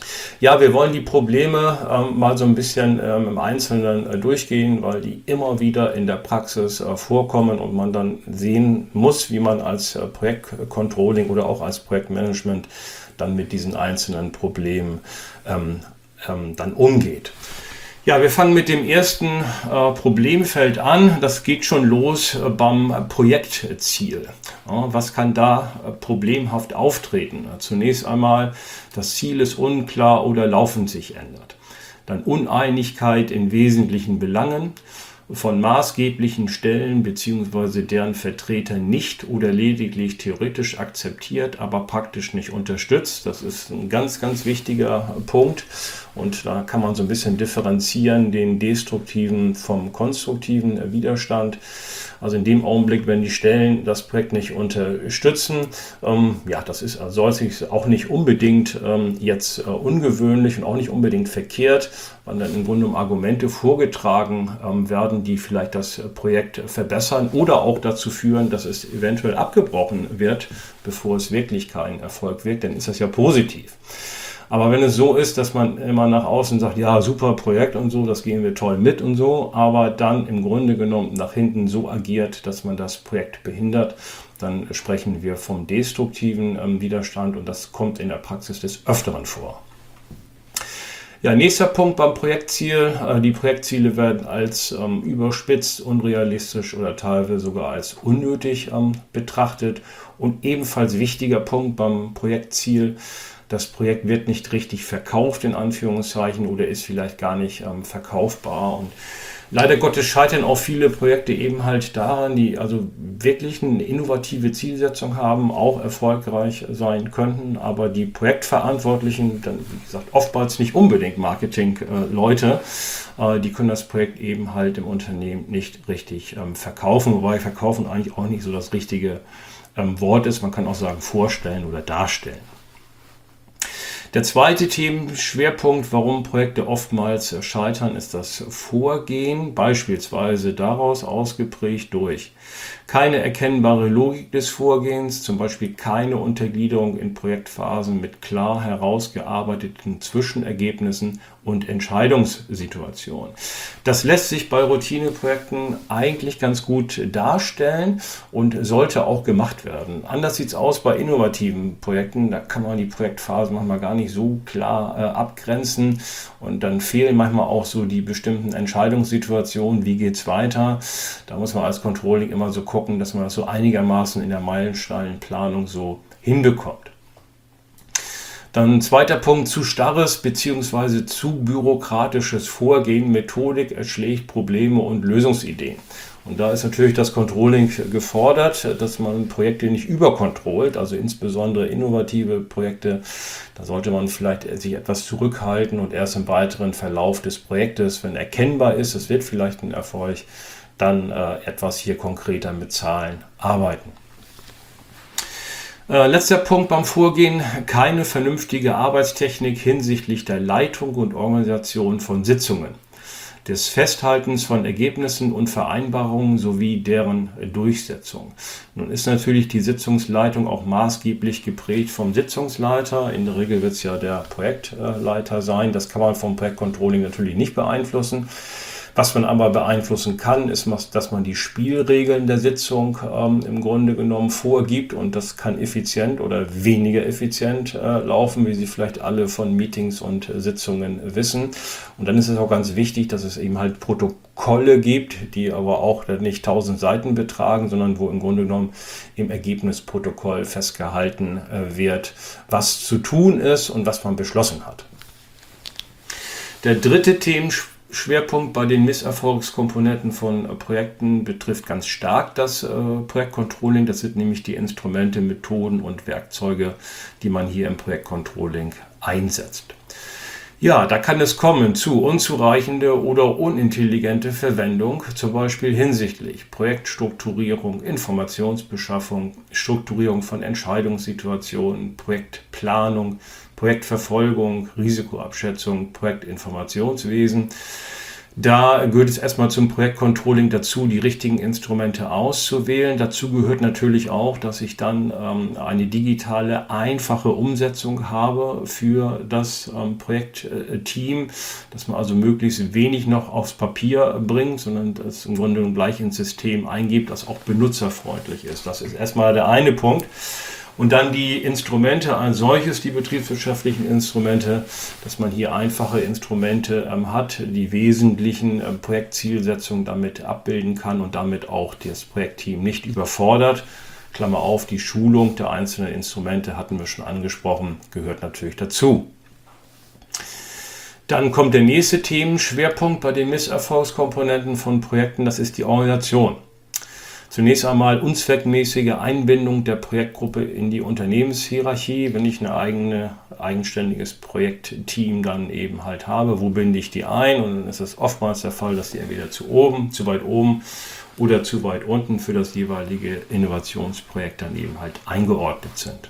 Ja, wir wollen die Probleme ähm, mal so ein bisschen ähm, im Einzelnen äh, durchgehen, weil die immer wieder in der Praxis äh, vorkommen und man dann sehen muss, wie man als äh, Projektcontrolling oder auch als Projektmanagement dann mit diesen einzelnen Problemen ähm, ähm, dann umgeht. Ja, wir fangen mit dem ersten äh, Problemfeld an. Das geht schon los äh, beim Projektziel. Ja, was kann da äh, problemhaft auftreten? Zunächst einmal, das Ziel ist unklar oder laufend sich ändert. Dann Uneinigkeit in wesentlichen Belangen von maßgeblichen Stellen bzw. deren Vertreter nicht oder lediglich theoretisch akzeptiert, aber praktisch nicht unterstützt. Das ist ein ganz, ganz wichtiger Punkt und da kann man so ein bisschen differenzieren, den destruktiven vom konstruktiven Widerstand. Also in dem Augenblick, wenn die Stellen das Projekt nicht unterstützen, ähm, ja, das ist, soll sich auch nicht unbedingt ähm, jetzt äh, ungewöhnlich und auch nicht unbedingt verkehrt, weil dann im Grunde um Argumente vorgetragen ähm, werden, die vielleicht das Projekt verbessern oder auch dazu führen, dass es eventuell abgebrochen wird, bevor es wirklich kein Erfolg wird, dann ist das ja positiv. Aber wenn es so ist, dass man immer nach außen sagt, ja, super Projekt und so, das gehen wir toll mit und so, aber dann im Grunde genommen nach hinten so agiert, dass man das Projekt behindert, dann sprechen wir vom destruktiven ähm, Widerstand und das kommt in der Praxis des Öfteren vor. Ja, nächster Punkt beim Projektziel. Äh, die Projektziele werden als ähm, überspitzt, unrealistisch oder teilweise sogar als unnötig ähm, betrachtet. Und ebenfalls wichtiger Punkt beim Projektziel: Das Projekt wird nicht richtig verkauft, in Anführungszeichen, oder ist vielleicht gar nicht ähm, verkaufbar. Und leider Gottes scheitern auch viele Projekte eben halt daran, die also wirklich eine innovative Zielsetzung haben, auch erfolgreich sein könnten, aber die Projektverantwortlichen, dann wie gesagt oftmals nicht unbedingt Marketing-Leute, äh, die können das Projekt eben halt im Unternehmen nicht richtig ähm, verkaufen, wobei verkaufen eigentlich auch nicht so das richtige ähm, Wort ist. Man kann auch sagen vorstellen oder darstellen. Der zweite Themenschwerpunkt, warum Projekte oftmals scheitern, ist das Vorgehen, beispielsweise daraus ausgeprägt durch keine erkennbare Logik des Vorgehens, zum Beispiel keine Untergliederung in Projektphasen mit klar herausgearbeiteten Zwischenergebnissen und Entscheidungssituationen. Das lässt sich bei Routineprojekten eigentlich ganz gut darstellen und sollte auch gemacht werden. Anders sieht es aus bei innovativen Projekten, da kann man die Projektphasen manchmal gar nicht so klar äh, abgrenzen und dann fehlen manchmal auch so die bestimmten Entscheidungssituationen, wie geht es weiter. Da muss man als Controlling immer so gucken, dass man das so einigermaßen in der Meilensteinplanung so hinbekommt. Dann zweiter Punkt, zu starres bzw. zu bürokratisches Vorgehen, Methodik erschlägt Probleme und Lösungsideen. Und da ist natürlich das Controlling gefordert, dass man Projekte nicht überkontrollt, also insbesondere innovative Projekte. Da sollte man vielleicht sich etwas zurückhalten und erst im weiteren Verlauf des Projektes, wenn erkennbar ist, es wird vielleicht ein Erfolg, dann äh, etwas hier konkreter mit Zahlen arbeiten. Äh, letzter Punkt beim Vorgehen: keine vernünftige Arbeitstechnik hinsichtlich der Leitung und Organisation von Sitzungen, des Festhaltens von Ergebnissen und Vereinbarungen sowie deren Durchsetzung. Nun ist natürlich die Sitzungsleitung auch maßgeblich geprägt vom Sitzungsleiter. In der Regel wird es ja der Projektleiter sein. Das kann man vom Projektcontrolling natürlich nicht beeinflussen. Was man aber beeinflussen kann, ist, dass man die Spielregeln der Sitzung ähm, im Grunde genommen vorgibt und das kann effizient oder weniger effizient äh, laufen, wie Sie vielleicht alle von Meetings und äh, Sitzungen wissen. Und dann ist es auch ganz wichtig, dass es eben halt Protokolle gibt, die aber auch nicht tausend Seiten betragen, sondern wo im Grunde genommen im Ergebnisprotokoll festgehalten äh, wird, was zu tun ist und was man beschlossen hat. Der dritte Themenschwerpunkt Schwerpunkt bei den Misserfolgskomponenten von äh, Projekten betrifft ganz stark das äh, Projektcontrolling. Das sind nämlich die Instrumente, Methoden und Werkzeuge, die man hier im Projektcontrolling einsetzt. Ja, da kann es kommen zu unzureichende oder unintelligente Verwendung, zum Beispiel hinsichtlich Projektstrukturierung, Informationsbeschaffung, Strukturierung von Entscheidungssituationen, Projektplanung, Projektverfolgung, Risikoabschätzung, Projektinformationswesen. Da gehört es erstmal zum Projektcontrolling dazu, die richtigen Instrumente auszuwählen. Dazu gehört natürlich auch, dass ich dann ähm, eine digitale, einfache Umsetzung habe für das ähm, Projektteam, dass man also möglichst wenig noch aufs Papier bringt, sondern das im Grunde gleich ins System eingibt, das auch benutzerfreundlich ist. Das ist erstmal der eine Punkt. Und dann die Instrumente als solches, die betriebswirtschaftlichen Instrumente, dass man hier einfache Instrumente ähm, hat, die wesentlichen ähm, Projektzielsetzungen damit abbilden kann und damit auch das Projektteam nicht überfordert. Klammer auf, die Schulung der einzelnen Instrumente hatten wir schon angesprochen, gehört natürlich dazu. Dann kommt der nächste Themenschwerpunkt bei den Misserfolgskomponenten von Projekten, das ist die Organisation. Zunächst einmal unzweckmäßige Einbindung der Projektgruppe in die Unternehmenshierarchie. Wenn ich ein eigene, eigenständiges Projektteam dann eben halt habe, wo binde ich die ein? Und dann ist es oftmals der Fall, dass die entweder zu oben, zu weit oben oder zu weit unten für das jeweilige Innovationsprojekt dann eben halt eingeordnet sind.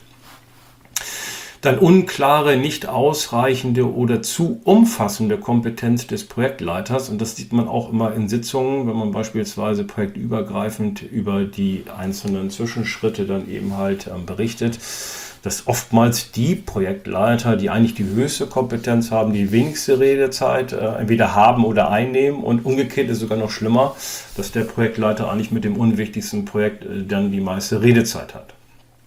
Dann unklare, nicht ausreichende oder zu umfassende Kompetenz des Projektleiters. Und das sieht man auch immer in Sitzungen, wenn man beispielsweise projektübergreifend über die einzelnen Zwischenschritte dann eben halt ähm, berichtet, dass oftmals die Projektleiter, die eigentlich die höchste Kompetenz haben, die wenigste Redezeit äh, entweder haben oder einnehmen. Und umgekehrt ist sogar noch schlimmer, dass der Projektleiter eigentlich mit dem unwichtigsten Projekt äh, dann die meiste Redezeit hat.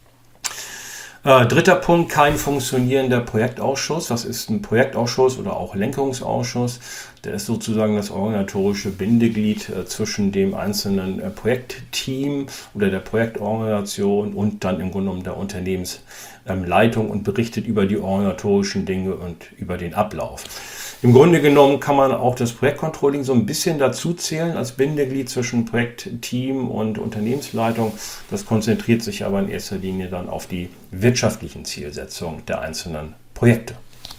Äh, dritter Punkt, kein funktionierender Projektausschuss. Was ist ein Projektausschuss oder auch Lenkungsausschuss? Der ist sozusagen das organisatorische Bindeglied äh, zwischen dem einzelnen äh, Projektteam oder der Projektorganisation und dann im Grunde genommen der Unternehmensleitung und berichtet über die organisatorischen Dinge und über den Ablauf. Im Grunde genommen kann man auch das Projektcontrolling so ein bisschen dazu zählen als Bindeglied zwischen Projektteam und Unternehmensleitung. Das konzentriert sich aber in erster Linie dann auf die wirtschaftlichen Zielsetzungen der einzelnen Projekte.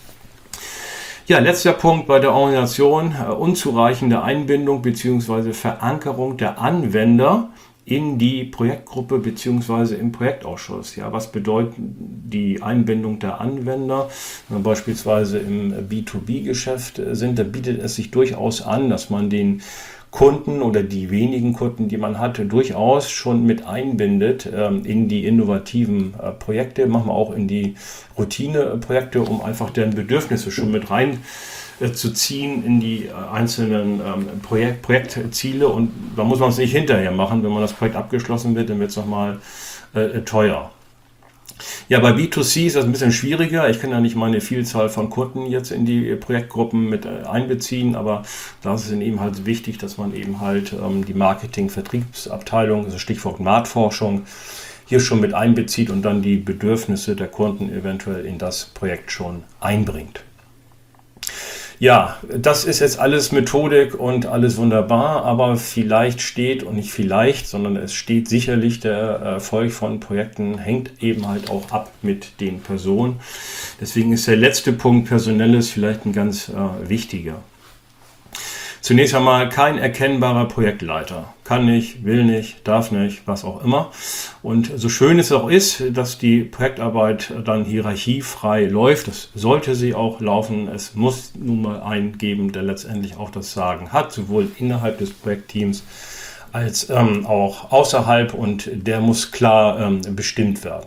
Ja, letzter Punkt bei der Organisation, äh, unzureichende Einbindung bzw. Verankerung der Anwender in die Projektgruppe bzw. im Projektausschuss. Ja, was bedeutet die Einbindung der Anwender? Wenn wir beispielsweise im B zwei B-Geschäft sind, da bietet es sich durchaus an, dass man den Kunden oder die wenigen Kunden, die man hat, durchaus schon mit einbindet ähm, in die innovativen äh, Projekte, manchmal auch in die Routineprojekte, um einfach deren Bedürfnisse schon mit rein äh, zu ziehen in die äh, einzelnen ähm, Projekt, Projektziele. Und da muss man es nicht hinterher machen. Wenn man das Projekt abgeschlossen wird, dann wird es nochmal äh, teuer. Ja, bei B zwei C ist das ein bisschen schwieriger. Ich kann ja nicht meine Vielzahl von Kunden jetzt in die Projektgruppen mit einbeziehen, aber da ist es eben halt wichtig, dass man eben halt ähm, die Marketing-Vertriebsabteilung, also Stichwort Marktforschung, hier schon mit einbezieht und dann die Bedürfnisse der Kunden eventuell in das Projekt schon einbringt. Ja, das ist jetzt alles Methodik und alles wunderbar, aber vielleicht steht, und nicht vielleicht, sondern es steht sicherlich, der Erfolg von Projekten hängt eben halt auch ab mit den Personen. Deswegen ist der letzte Punkt Personelles vielleicht ein ganz äh, wichtiger. Zunächst einmal kein erkennbarer Projektleiter. Kann nicht, will nicht, darf nicht, was auch immer. Und so schön es auch ist, dass die Projektarbeit dann hierarchiefrei läuft, das sollte sie auch laufen. Es muss nun mal einen geben, der letztendlich auch das Sagen hat, sowohl innerhalb des Projektteams als ähm, auch außerhalb, und der muss klar ähm, bestimmt werden.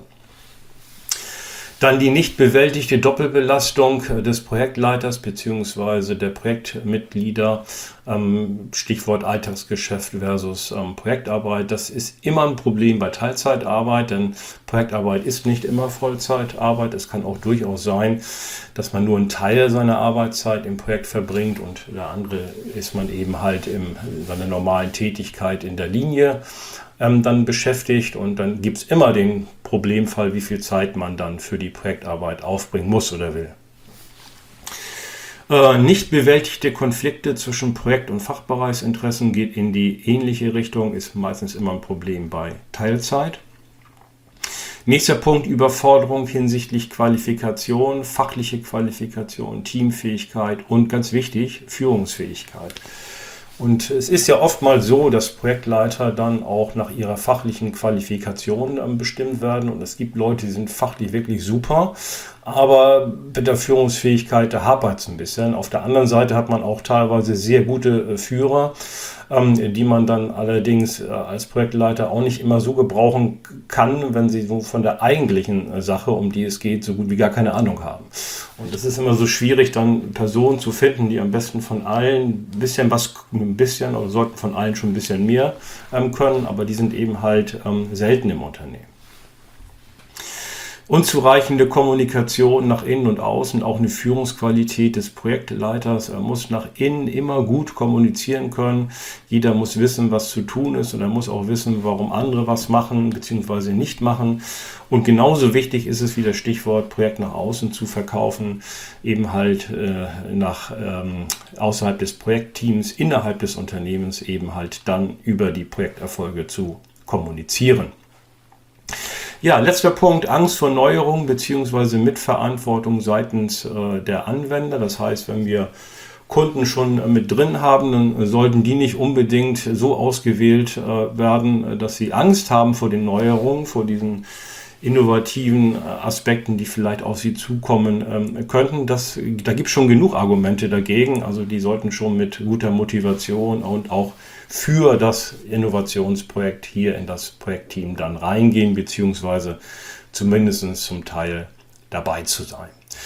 Dann die nicht bewältigte Doppelbelastung des Projektleiters bzw. der Projektmitglieder, ähm, Stichwort Alltagsgeschäft versus ähm, Projektarbeit. Das ist immer ein Problem bei Teilzeitarbeit, denn Projektarbeit ist nicht immer Vollzeitarbeit. Es kann auch durchaus sein, dass man nur einen Teil seiner Arbeitszeit im Projekt verbringt und der andere ist man eben halt in seiner normalen Tätigkeit in der Linie ähm, dann beschäftigt, und dann gibt es immer den Problemfall, wie viel Zeit man dann für die Projektarbeit aufbringen muss oder will. Äh, nicht bewältigte Konflikte zwischen Projekt- und Fachbereichsinteressen geht in die ähnliche Richtung, ist meistens immer ein Problem bei Teilzeit. Nächster Punkt, Überforderung hinsichtlich Qualifikation, fachliche Qualifikation, Teamfähigkeit und ganz wichtig, Führungsfähigkeit. Und es ist ja oftmals so, dass Projektleiter dann auch nach ihrer fachlichen Qualifikation ähm, bestimmt werden. Und es gibt Leute, die sind fachlich wirklich super, aber mit der Führungsfähigkeit, da hapert es ein bisschen. Auf der anderen Seite hat man auch teilweise sehr gute Führer, ähm, die man dann allerdings äh, als Projektleiter auch nicht immer so gebrauchen kann, wenn sie so von der eigentlichen äh, Sache, um die es geht, so gut wie gar keine Ahnung haben. Und es ist immer so schwierig, dann Personen zu finden, die am besten von allen ein bisschen was, ein bisschen, oder sollten von allen schon ein bisschen mehr ähm, können, aber die sind eben halt ähm, selten im Unternehmen. Unzureichende Kommunikation nach innen und außen, auch eine Führungsqualität des Projektleiters. Er muss nach innen immer gut kommunizieren können. Jeder muss wissen, was zu tun ist, und er muss auch wissen, warum andere was machen bzw. nicht machen. Und genauso wichtig ist es, wie das Stichwort Projekt nach außen zu verkaufen, eben halt äh, nach ähm, außerhalb des Projektteams, innerhalb des Unternehmens eben halt dann über die Projekterfolge zu kommunizieren. Ja, letzter Punkt, Angst vor Neuerung bzw. Mitverantwortung seitens äh, der Anwender. Das heißt, wenn wir Kunden schon mit drin haben, dann sollten die nicht unbedingt so ausgewählt äh, werden, dass sie Angst haben vor den Neuerungen, vor diesen innovativen Aspekten, die vielleicht auf sie zukommen ähm, könnten. Das, da gibt es schon genug Argumente dagegen. Also die sollten schon mit guter Motivation und auch für das Innovationsprojekt hier in das Projektteam dann reingehen, beziehungsweise zumindest zum Teil dabei zu sein.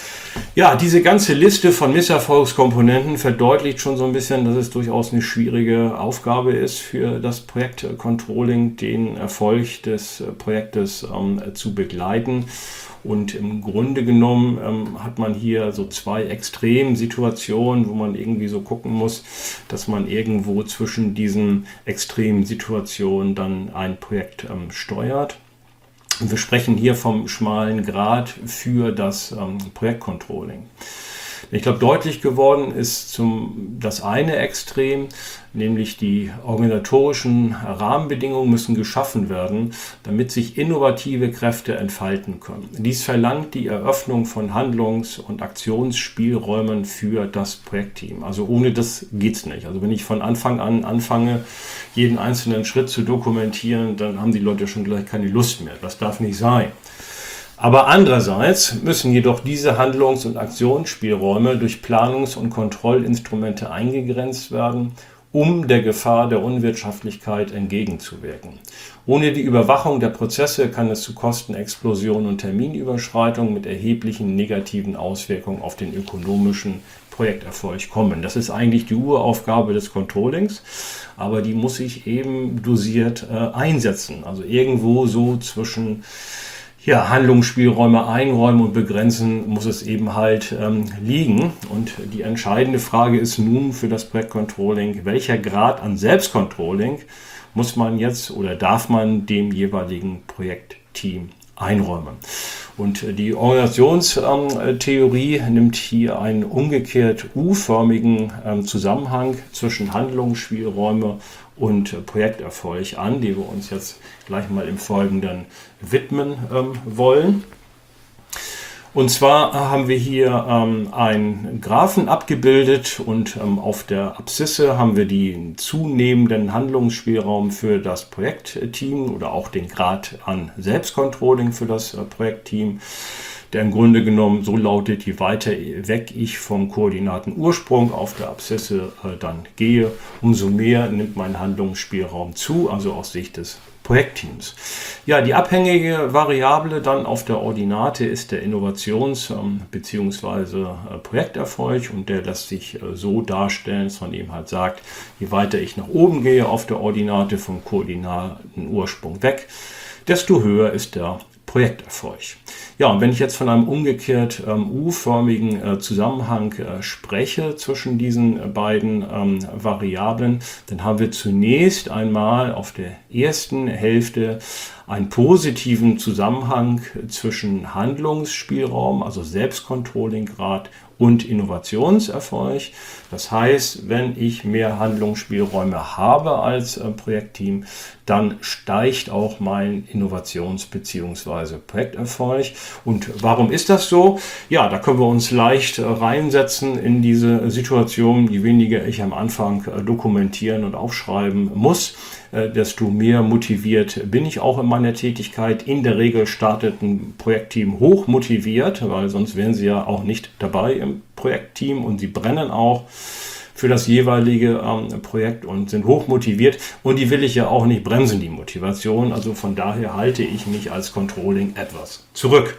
Ja, diese ganze Liste von Misserfolgskomponenten verdeutlicht schon so ein bisschen, dass es durchaus eine schwierige Aufgabe ist für das Projektcontrolling, den Erfolg des Projektes ähm, zu begleiten. Und im Grunde genommen ähm, hat man hier so zwei Extremsituationen, wo man irgendwie so gucken muss, dass man irgendwo zwischen diesen extremen Situationen dann ein Projekt ähm, steuert. Und wir sprechen hier vom schmalen Grat für das ähm, Projektcontrolling. Ich glaube, deutlich geworden ist zum, das eine Extrem, nämlich die organisatorischen Rahmenbedingungen müssen geschaffen werden, damit sich innovative Kräfte entfalten können. Dies verlangt die Eröffnung von Handlungs- und Aktionsspielräumen für das Projektteam. Also ohne das geht's nicht. Also wenn ich von Anfang an anfange, jeden einzelnen Schritt zu dokumentieren, dann haben die Leute schon gleich keine Lust mehr. Das darf nicht sein. Aber andererseits müssen jedoch diese Handlungs- und Aktionsspielräume durch Planungs- und Kontrollinstrumente eingegrenzt werden, um der Gefahr der Unwirtschaftlichkeit entgegenzuwirken. Ohne die Überwachung der Prozesse kann es zu Kostenexplosionen und Terminüberschreitungen mit erheblichen negativen Auswirkungen auf den ökonomischen Projekterfolg kommen. Das ist eigentlich die Uraufgabe des Controllings, aber die muss ich eben dosiert äh, einsetzen. Also irgendwo so zwischen Ja, Handlungsspielräume einräumen und begrenzen muss es eben halt ähm, liegen. Und die entscheidende Frage ist nun für das Projektcontrolling, welcher Grad an Selbstcontrolling muss man jetzt oder darf man dem jeweiligen Projektteam einräumen. Und die Organisationstheorie nimmt hier einen umgekehrt U-förmigen Zusammenhang zwischen Handlungsspielräume und Projekterfolg an, die wir uns jetzt gleich mal im Folgenden widmen wollen. Und zwar haben wir hier ähm, einen Graphen abgebildet und ähm, auf der Abszisse haben wir den zunehmenden Handlungsspielraum für das Projektteam oder auch den Grad an Selbstcontrolling für das äh, Projektteam, der im Grunde genommen so lautet, je weiter weg ich vom Koordinatenursprung auf der Abszisse äh, dann gehe, umso mehr nimmt mein Handlungsspielraum zu, also aus Sicht des Projektteams. Ja, die abhängige Variable dann auf der Ordinate ist der Innovations- bzw. Projekterfolg, und der lässt sich so darstellen, dass man eben halt sagt, je weiter ich nach oben gehe auf der Ordinate vom Koordinatenursprung weg, desto höher ist der Projekterfolg. Ja, und wenn ich jetzt von einem umgekehrt ähm, U-förmigen äh, Zusammenhang äh, spreche zwischen diesen äh, beiden ähm, Variablen, dann haben wir zunächst einmal auf der ersten Hälfte einen positiven Zusammenhang zwischen Handlungsspielraum, also Selbstcontrollinggrad, und Innovationserfolg. Das heißt, wenn ich mehr Handlungsspielräume habe als äh, Projektteam, dann steigt auch mein Innovations- bzw. Projekterfolg. Und warum ist das so? Ja, da können wir uns leicht äh, reinsetzen in diese Situation. Je weniger ich am Anfang äh, dokumentieren und aufschreiben muss, äh, desto mehr motiviert bin ich auch in meiner Tätigkeit. In der Regel startet ein Projektteam hoch motiviert, weil sonst wären sie ja auch nicht dabei im Projektteam und sie brennen auch für das jeweilige ähm, Projekt und sind hoch motiviert, und die will ich ja auch nicht bremsen, die Motivation. Also von daher halte ich mich als Controlling etwas zurück.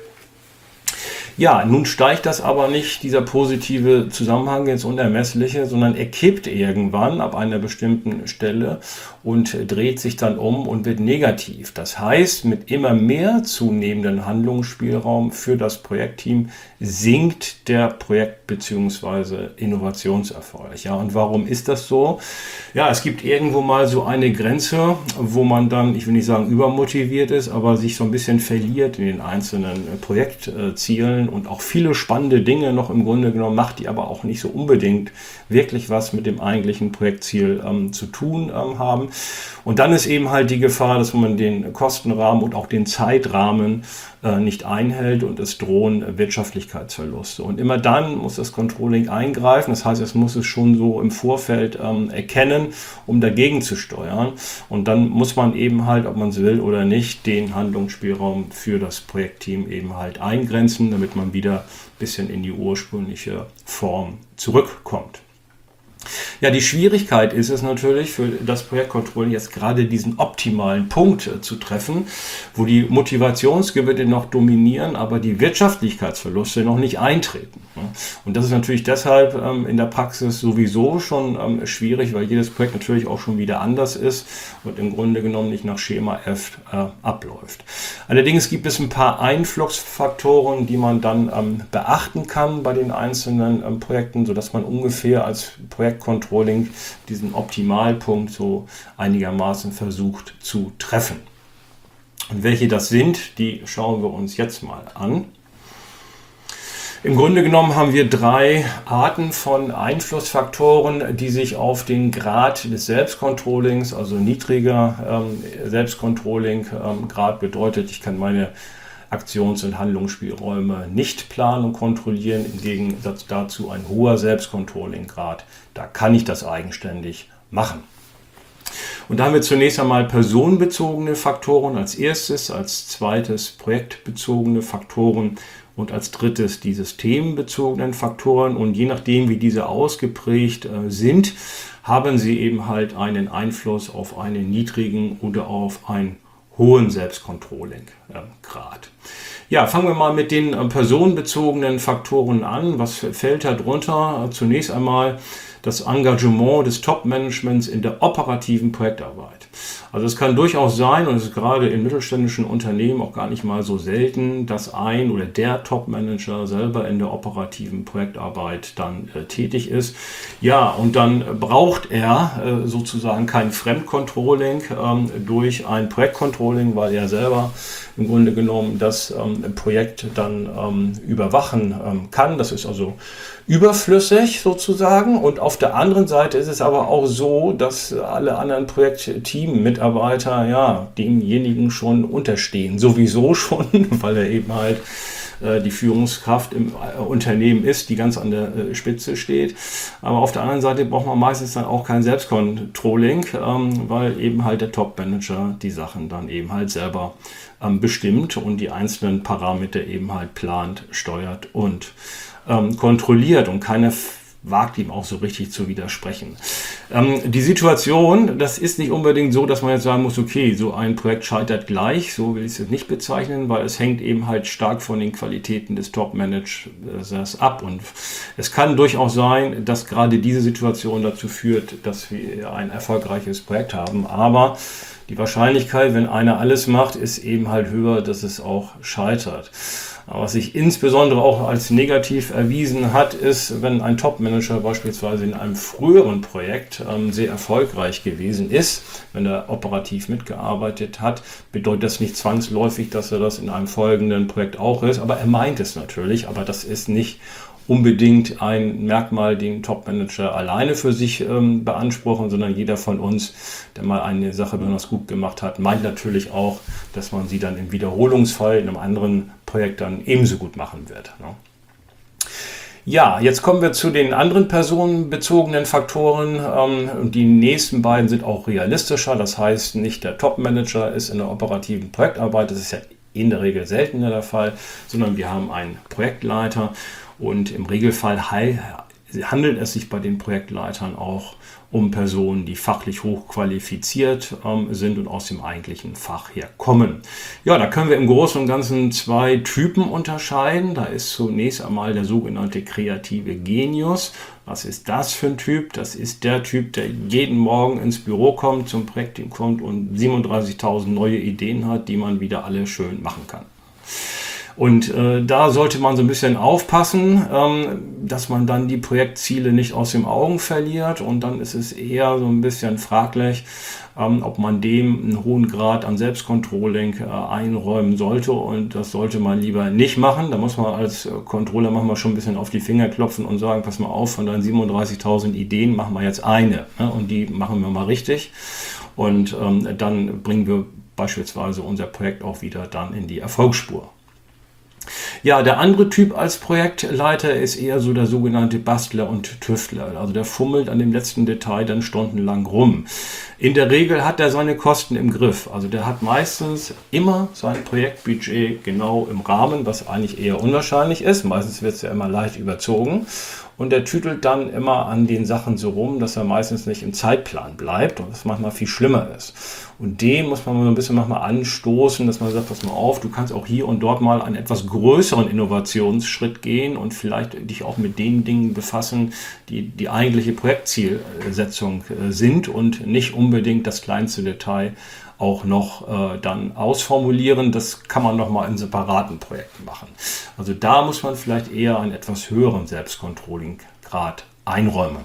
Ja, nun steigt das aber nicht, dieser positive Zusammenhang ins Unermessliche, sondern er kippt irgendwann ab einer bestimmten Stelle und dreht sich dann um und wird negativ. Das heißt, mit immer mehr zunehmendem Handlungsspielraum für das Projektteam sinkt der Projekt- bzw. Innovationserfolg. Ja, und warum ist das so? Ja, es gibt irgendwo mal so eine Grenze, wo man dann, ich will nicht sagen übermotiviert ist, aber sich so ein bisschen verliert in den einzelnen Projektzielen und auch viele spannende Dinge noch im Grunde genommen macht, die aber auch nicht so unbedingt wirklich was mit dem eigentlichen Projektziel ähm, zu tun ähm, haben. Und dann ist eben halt die Gefahr, dass man den Kostenrahmen und auch den Zeitrahmen äh, nicht einhält und es drohen Wirtschaftlichkeitsverluste. Und immer dann muss das Controlling eingreifen. Das heißt, es muss es schon so im Vorfeld ähm, erkennen, um dagegen zu steuern. Und dann muss man eben halt, ob man es will oder nicht, den Handlungsspielraum für das Projektteam eben halt eingrenzen, damit man wieder ein bisschen in die ursprüngliche Form zurückkommt. Ja, die Schwierigkeit ist es natürlich für das Projektcontrolling jetzt gerade diesen optimalen Punkt äh, zu treffen, wo die Motivationsgewinne noch dominieren, aber die Wirtschaftlichkeitsverluste noch nicht eintreten. Ne? Und das ist natürlich deshalb ähm, in der Praxis sowieso schon ähm, schwierig, weil jedes Projekt natürlich auch schon wieder anders ist und im Grunde genommen nicht nach Schema F äh, abläuft. Allerdings gibt es ein paar Einflussfaktoren, die man dann ähm, beachten kann bei den einzelnen ähm, Projekten, sodass man ungefähr als Projekt Controlling diesen Optimalpunkt so einigermaßen versucht zu treffen. Und welche das sind, die schauen wir uns jetzt mal an. Im Grunde genommen haben wir drei Arten von Einflussfaktoren, die sich auf den Grad des Selbstcontrollings, also niedriger ähm, Selbstcontrolling ähm, Grad bedeutet, ich kann meine Aktions- und Handlungsspielräume nicht planen und kontrollieren, im Gegensatz dazu ein hoher Selbstcontrolling-Grad. Da kann ich das eigenständig machen. Und da haben wir zunächst einmal personenbezogene Faktoren als erstes, als zweites projektbezogene Faktoren und als drittes die systembezogenen Faktoren. Und je nachdem, wie diese ausgeprägt äh, sind, haben sie eben halt einen Einfluss auf einen niedrigen oder auf einen hohen Selbstcontrolling-Grad. Ja, fangen wir mal mit den äh, personenbezogenen Faktoren an. Was fällt da drunter? Zunächst einmal das Engagement des Top-Managements in der operativen Projektarbeit. Also es kann durchaus sein, und es ist gerade in mittelständischen Unternehmen auch gar nicht mal so selten, dass ein oder der Top-Manager selber in der operativen Projektarbeit dann äh, tätig ist. Ja, und dann braucht er äh, sozusagen kein Fremdcontrolling ähm, durch ein Projektcontrolling, weil er selber im Grunde genommen das ähm, Projekt dann ähm, überwachen ähm, kann. Das ist also überflüssig sozusagen. Und auf der anderen Seite ist es aber auch so, dass alle anderen Projektteam-Mitarbeiter ja demjenigen schon unterstehen. Sowieso schon, weil er eben halt äh, die Führungskraft im äh, Unternehmen ist, die ganz an der äh, Spitze steht. Aber auf der anderen Seite braucht man meistens dann auch kein Selbstcontrolling, ähm, weil eben halt der Top-Manager die Sachen dann eben halt selber ähm, bestimmt und die einzelnen Parameter eben halt plant, steuert und ähm, kontrolliert, und keiner wagt ihm auch so richtig zu widersprechen. Ähm, die Situation, das ist nicht unbedingt so, dass man jetzt sagen muss, okay, so ein Projekt scheitert gleich, so will ich es jetzt nicht bezeichnen, weil es hängt eben halt stark von den Qualitäten des Top-Managers ab, und es kann durchaus sein, dass gerade diese Situation dazu führt, dass wir ein erfolgreiches Projekt haben, aber die Wahrscheinlichkeit, wenn einer alles macht, ist eben halt höher, dass es auch scheitert. Aber was sich insbesondere auch als negativ erwiesen hat, ist, wenn ein Top-Manager beispielsweise in einem früheren Projekt ähm, sehr erfolgreich gewesen ist, wenn er operativ mitgearbeitet hat, bedeutet das nicht zwangsläufig, dass er das in einem folgenden Projekt auch ist, aber er meint es natürlich, aber das ist nicht unbedingt ein Merkmal, den Top-Manager alleine für sich ähm, beanspruchen, sondern jeder von uns, der mal eine Sache besonders gut gemacht hat, meint natürlich auch, dass man sie dann im Wiederholungsfall in einem anderen Projekt dann ebenso gut machen wird. Ne? Ja, jetzt kommen wir zu den anderen personenbezogenen Faktoren. Ähm, die nächsten beiden sind auch realistischer. Das heißt, nicht der Top-Manager ist in der operativen Projektarbeit, das ist ja in der Regel seltener der Fall, sondern wir haben einen Projektleiter und im Regelfall handelt es sich bei den Projektleitern auch um Personen, die fachlich hochqualifiziert ähm, sind und aus dem eigentlichen Fach herkommen. Ja, da können wir im Großen und Ganzen zwei Typen unterscheiden. Da ist zunächst einmal der sogenannte kreative Genius. Was ist das für ein Typ? Das ist der Typ, der jeden Morgen ins Büro kommt, zum Projektteam kommt und siebenunddreißigtausend neue Ideen hat, die man wieder alle schön machen kann. Und äh, da sollte man so ein bisschen aufpassen, ähm, dass man dann die Projektziele nicht aus den Augen verliert. Und dann ist es eher so ein bisschen fraglich, ähm, ob man dem einen hohen Grad an Selbstcontrolling äh, einräumen sollte. Und das sollte man lieber nicht machen. Da muss man als äh, Controller manchmal schon ein bisschen auf die Finger klopfen und sagen, pass mal auf, von deinen siebenunddreißigtausend Ideen machen wir jetzt eine. Ne? Und die machen wir mal richtig. Und ähm, dann bringen wir beispielsweise unser Projekt auch wieder dann in die Erfolgsspur. Ja, der andere Typ als Projektleiter ist eher so der sogenannte Bastler und Tüftler. Also der fummelt an dem letzten Detail dann stundenlang rum. In der Regel hat er seine Kosten im Griff. Also der hat meistens immer sein Projektbudget genau im Rahmen, was eigentlich eher unwahrscheinlich ist. Meistens wird es ja immer leicht überzogen. Und der tütelt dann immer an den Sachen so rum, dass er meistens nicht im Zeitplan bleibt und was manchmal viel schlimmer ist. Und dem muss man so ein bisschen manchmal anstoßen, dass man sagt, pass mal auf, du kannst auch hier und dort mal einen etwas größeren Innovationsschritt gehen und vielleicht dich auch mit den Dingen befassen, die die eigentliche Projektzielsetzung sind und nicht unbedingt das kleinste Detail auch noch äh, dann ausformulieren. Das kann man noch mal in separaten Projekten machen. Also da muss man vielleicht eher einen etwas höheren Selbstcontrolling-Grad einräumen.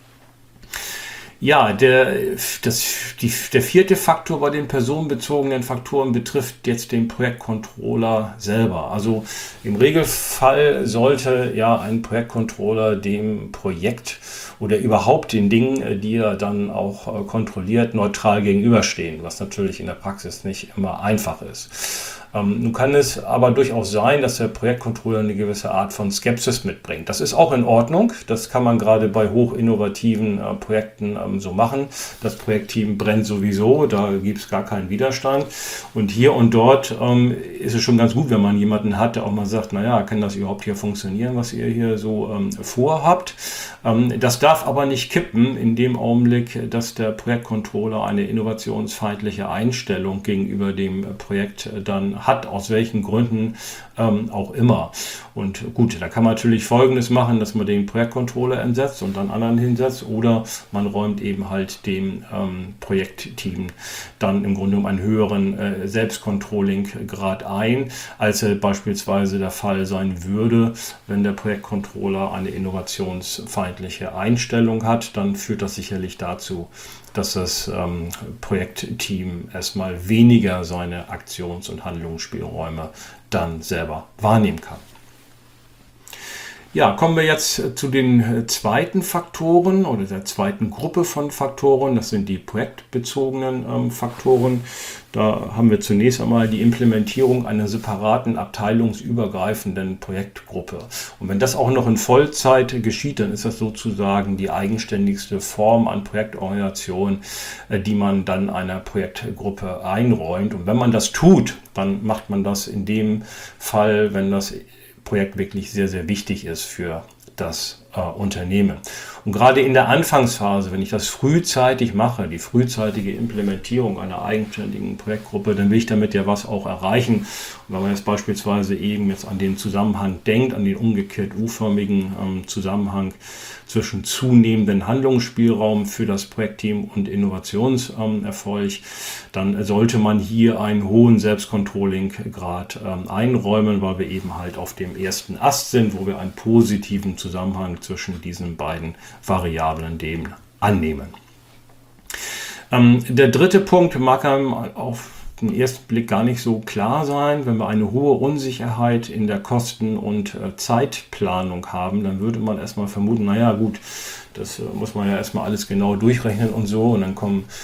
Ja, der, das, die, der vierte Faktor bei den personenbezogenen Faktoren betrifft jetzt den Projektcontroller selber. Also im Regelfall sollte ja ein Projektcontroller dem Projekt oder überhaupt den Dingen, die er dann auch kontrolliert, neutral gegenüberstehen, was natürlich in der Praxis nicht immer einfach ist. Ähm, nun kann es aber durchaus sein, dass der Projektcontroller eine gewisse Art von Skepsis mitbringt. Das ist auch in Ordnung. Das kann man gerade bei hochinnovativen äh, Projekten ähm, so machen. Das Projektteam brennt sowieso, da gibt es gar keinen Widerstand. Und hier und dort ähm, ist es schon ganz gut, wenn man jemanden hat, der auch mal sagt, naja, kann das überhaupt hier funktionieren, was ihr hier so ähm, vorhabt? Ähm, das darf aber nicht kippen in dem Augenblick, dass der Projektcontroller eine innovationsfeindliche Einstellung gegenüber dem Projekt dann hat, aus welchen Gründen ähm, auch immer. Und gut, da kann man natürlich Folgendes machen, dass man den Projektcontroller entsetzt und dann anderen hinsetzt, oder man räumt eben halt dem ähm, Projektteam dann im Grunde um einen höheren äh, Selbstcontrolling-Grad ein, als er beispielsweise der Fall sein würde, wenn der Projektcontroller eine innovationsfeindliche Einstellung hat. Dann führt das sicherlich dazu, dass das ähm, Projektteam erstmal weniger seine Aktions- und Handlungsspielräume dann selber wahrnehmen kann. Ja, kommen wir jetzt zu den zweiten Faktoren oder der zweiten Gruppe von Faktoren. Das sind die projektbezogenen ähm, Faktoren. Da haben wir zunächst einmal die Implementierung einer separaten abteilungsübergreifenden Projektgruppe. Und wenn das auch noch in Vollzeit geschieht, dann ist das sozusagen die eigenständigste Form an Projektorganisation, äh, die man dann einer Projektgruppe einräumt. Und wenn man das tut, dann macht man das in dem Fall, wenn das Projekt wirklich sehr, sehr wichtig ist für das äh, Unternehmen. Und gerade in der Anfangsphase, wenn ich das frühzeitig mache, die frühzeitige Implementierung einer eigenständigen Projektgruppe, dann will ich damit ja was auch erreichen. Und wenn man jetzt beispielsweise eben jetzt an den Zusammenhang denkt, an den umgekehrt U-förmigen ähm, Zusammenhang zwischen zunehmendem Handlungsspielraum für das Projektteam und Innovationserfolg, ähm, dann sollte man hier einen hohen Selbstcontrolling-Grad ähm, einräumen, weil wir eben halt auf dem ersten Ast sind, wo wir einen positiven Zusammenhang zwischen diesen beiden Variablen dem annehmen. Ähm, der dritte Punkt mag einem auf den ersten Blick gar nicht so klar sein. Wenn wir eine hohe Unsicherheit in der Kosten- und äh, Zeitplanung haben, dann würde man erstmal vermuten, naja gut, das äh, muss man ja erstmal alles genau durchrechnen und so, und dann kommen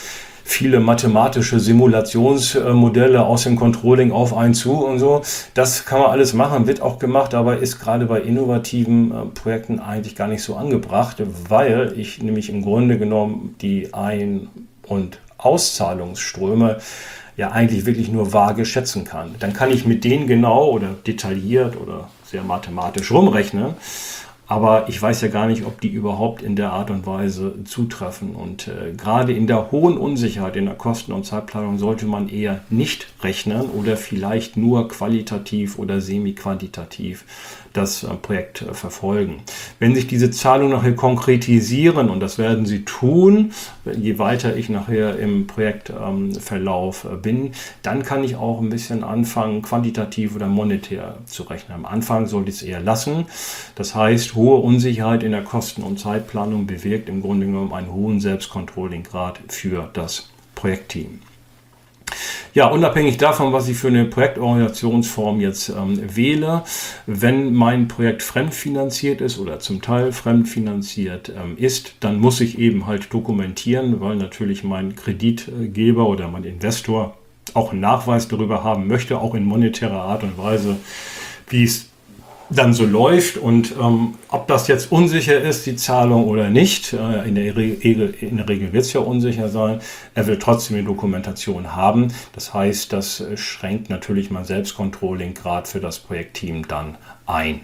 viele mathematische Simulationsmodelle aus dem Controlling auf einen zu und so. Das kann man alles machen, wird auch gemacht, aber ist gerade bei innovativen äh, Projekten eigentlich gar nicht so angebracht, weil ich nämlich im Grunde genommen die Ein- und Auszahlungsströme ja eigentlich wirklich nur vage schätzen kann. Dann kann ich mit denen genau oder detailliert oder sehr mathematisch rumrechnen, aber ich weiß ja gar nicht, ob die überhaupt in der Art und Weise zutreffen. Und äh, gerade in der hohen Unsicherheit in der Kosten- und Zeitplanung sollte man eher nicht rechnen oder vielleicht nur qualitativ oder semi-quantitativ das äh, Projekt äh, verfolgen. Wenn sich diese Zahlungen nachher konkretisieren, und das werden sie tun, je weiter ich nachher im Projektverlauf ähm, äh, bin, dann kann ich auch ein bisschen anfangen, quantitativ oder monetär zu rechnen. Am Anfang sollte ich es eher lassen. Das heißt, hohe Unsicherheit in der Kosten- und Zeitplanung bewirkt im Grunde genommen einen hohen Selbstcontrolling-Grad für das Projektteam. Ja, unabhängig davon, was ich für eine Projektorganisationsform jetzt ähm, wähle, wenn mein Projekt fremdfinanziert ist oder zum Teil fremdfinanziert ähm, ist, dann muss ich eben halt dokumentieren, weil natürlich mein Kreditgeber oder mein Investor auch einen Nachweis darüber haben möchte, auch in monetärer Art und Weise, wie es dann so läuft und ähm, ob das jetzt unsicher ist, die Zahlung oder nicht, äh, in der Regel, in der Regel wird es ja unsicher sein, er will trotzdem eine Dokumentation haben. Das heißt, das schränkt natürlich mein Selbstcontrolling gerade für das Projektteam dann ein.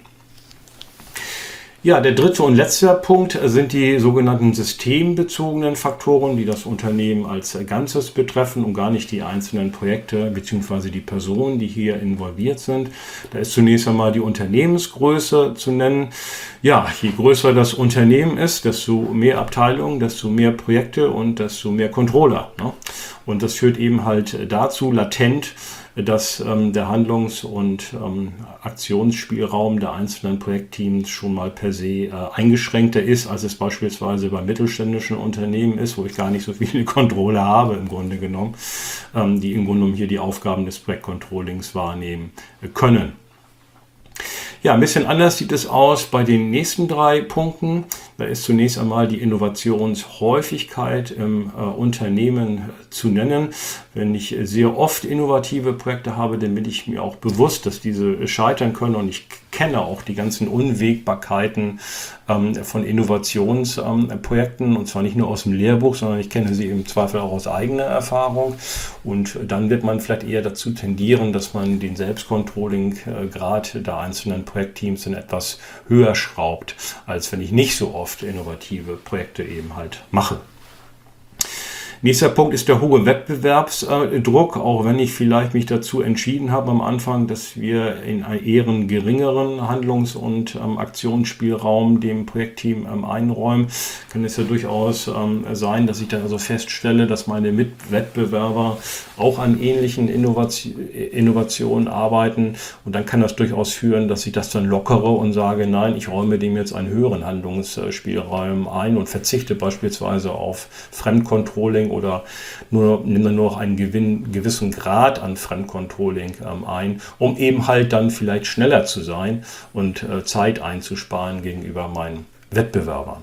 Ja, der dritte und letzte Punkt sind die sogenannten systembezogenen Faktoren, die das Unternehmen als Ganzes betreffen und gar nicht die einzelnen Projekte bzw. die Personen, die hier involviert sind. Da ist zunächst einmal die Unternehmensgröße zu nennen. Ja, je größer das Unternehmen ist, desto mehr Abteilungen, desto mehr Projekte und desto mehr Controller, ne? Und das führt eben halt dazu, latent, dass ähm, der Handlungs- und ähm, Aktionsspielraum der einzelnen Projektteams schon mal per se äh, eingeschränkter ist, als es beispielsweise bei mittelständischen Unternehmen ist, wo ich gar nicht so viele Controller habe im Grunde genommen, ähm, die im Grunde genommen hier die Aufgaben des Projektcontrollings wahrnehmen können. Ja, ein bisschen anders sieht es aus bei den nächsten drei Punkten. Da ist zunächst einmal die Innovationshäufigkeit im äh, Unternehmen äh, zu nennen. Wenn ich sehr oft innovative Projekte habe, dann bin ich mir auch bewusst, dass diese scheitern können, und ich kenne auch die ganzen Unwägbarkeiten ähm, von Innovationsprojekten, ähm, und zwar nicht nur aus dem Lehrbuch, sondern ich kenne sie im Zweifel auch aus eigener Erfahrung, und dann wird man vielleicht eher dazu tendieren, dass man den Selbstcontrolling-Grad äh, der einzelnen Projektteams dann etwas höher schraubt, als wenn ich nicht so oft innovative Projekte eben halt mache. Nächster Punkt ist der hohe Wettbewerbsdruck, auch wenn ich vielleicht mich dazu entschieden habe am Anfang, dass wir in einen eher geringeren Handlungs- und ähm, Aktionsspielraum dem Projektteam ähm, einräumen, kann es ja durchaus ähm, sein, dass ich dann also feststelle, dass meine Mitwettbewerber auch an ähnlichen Innovation, Innovationen arbeiten, und dann kann das durchaus führen, dass ich das dann lockere und sage, nein, ich räume dem jetzt einen höheren Handlungsspielraum ein und verzichte beispielsweise auf Fremdcontrolling oder nur, nehme nur noch einen gewinn, gewissen Grad an Fremdcontrolling ähm, ein, um eben halt dann vielleicht schneller zu sein und äh, Zeit einzusparen gegenüber meinen Wettbewerbern.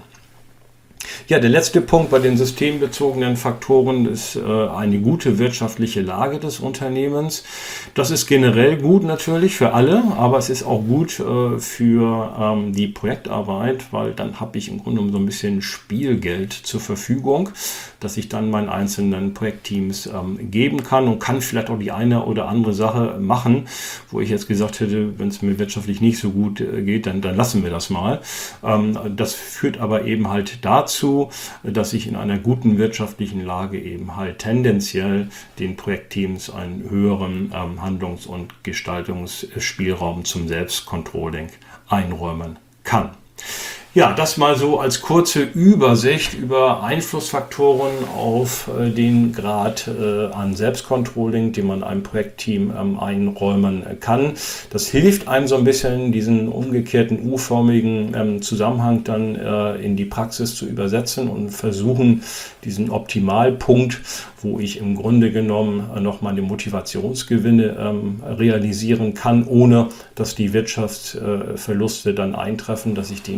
Ja, der letzte Punkt bei den systembezogenen Faktoren ist äh, eine gute wirtschaftliche Lage des Unternehmens. Das ist generell gut natürlich für alle, aber es ist auch gut äh, für ähm, die Projektarbeit, weil dann habe ich im Grunde genommen so ein bisschen Spielgeld zur Verfügung, das ich dann meinen einzelnen Projektteams ähm, geben kann, und kann vielleicht auch die eine oder andere Sache machen, wo ich jetzt gesagt hätte, wenn es mir wirtschaftlich nicht so gut äh, geht, dann, dann lassen wir das mal. Ähm, das führt aber eben halt dazu, dass ich in einer guten wirtschaftlichen Lage eben halt tendenziell den Projektteams einen höheren ähm, Handlungs- und Gestaltungsspielraum zum Selbstcontrolling einräumen kann. Ja, das mal so als kurze Übersicht über Einflussfaktoren auf äh, den Grad äh, an Selbstcontrolling, den man einem Projektteam ähm, einräumen kann. Das hilft einem so ein bisschen, diesen umgekehrten U-förmigen ähm, Zusammenhang dann äh, in die Praxis zu übersetzen und versuchen, diesen Optimalpunkt, wo ich im Grunde genommen äh, noch meine Motivationsgewinne ähm, realisieren kann, ohne dass die Wirtschaftsverluste äh, dann eintreffen, dass ich den dann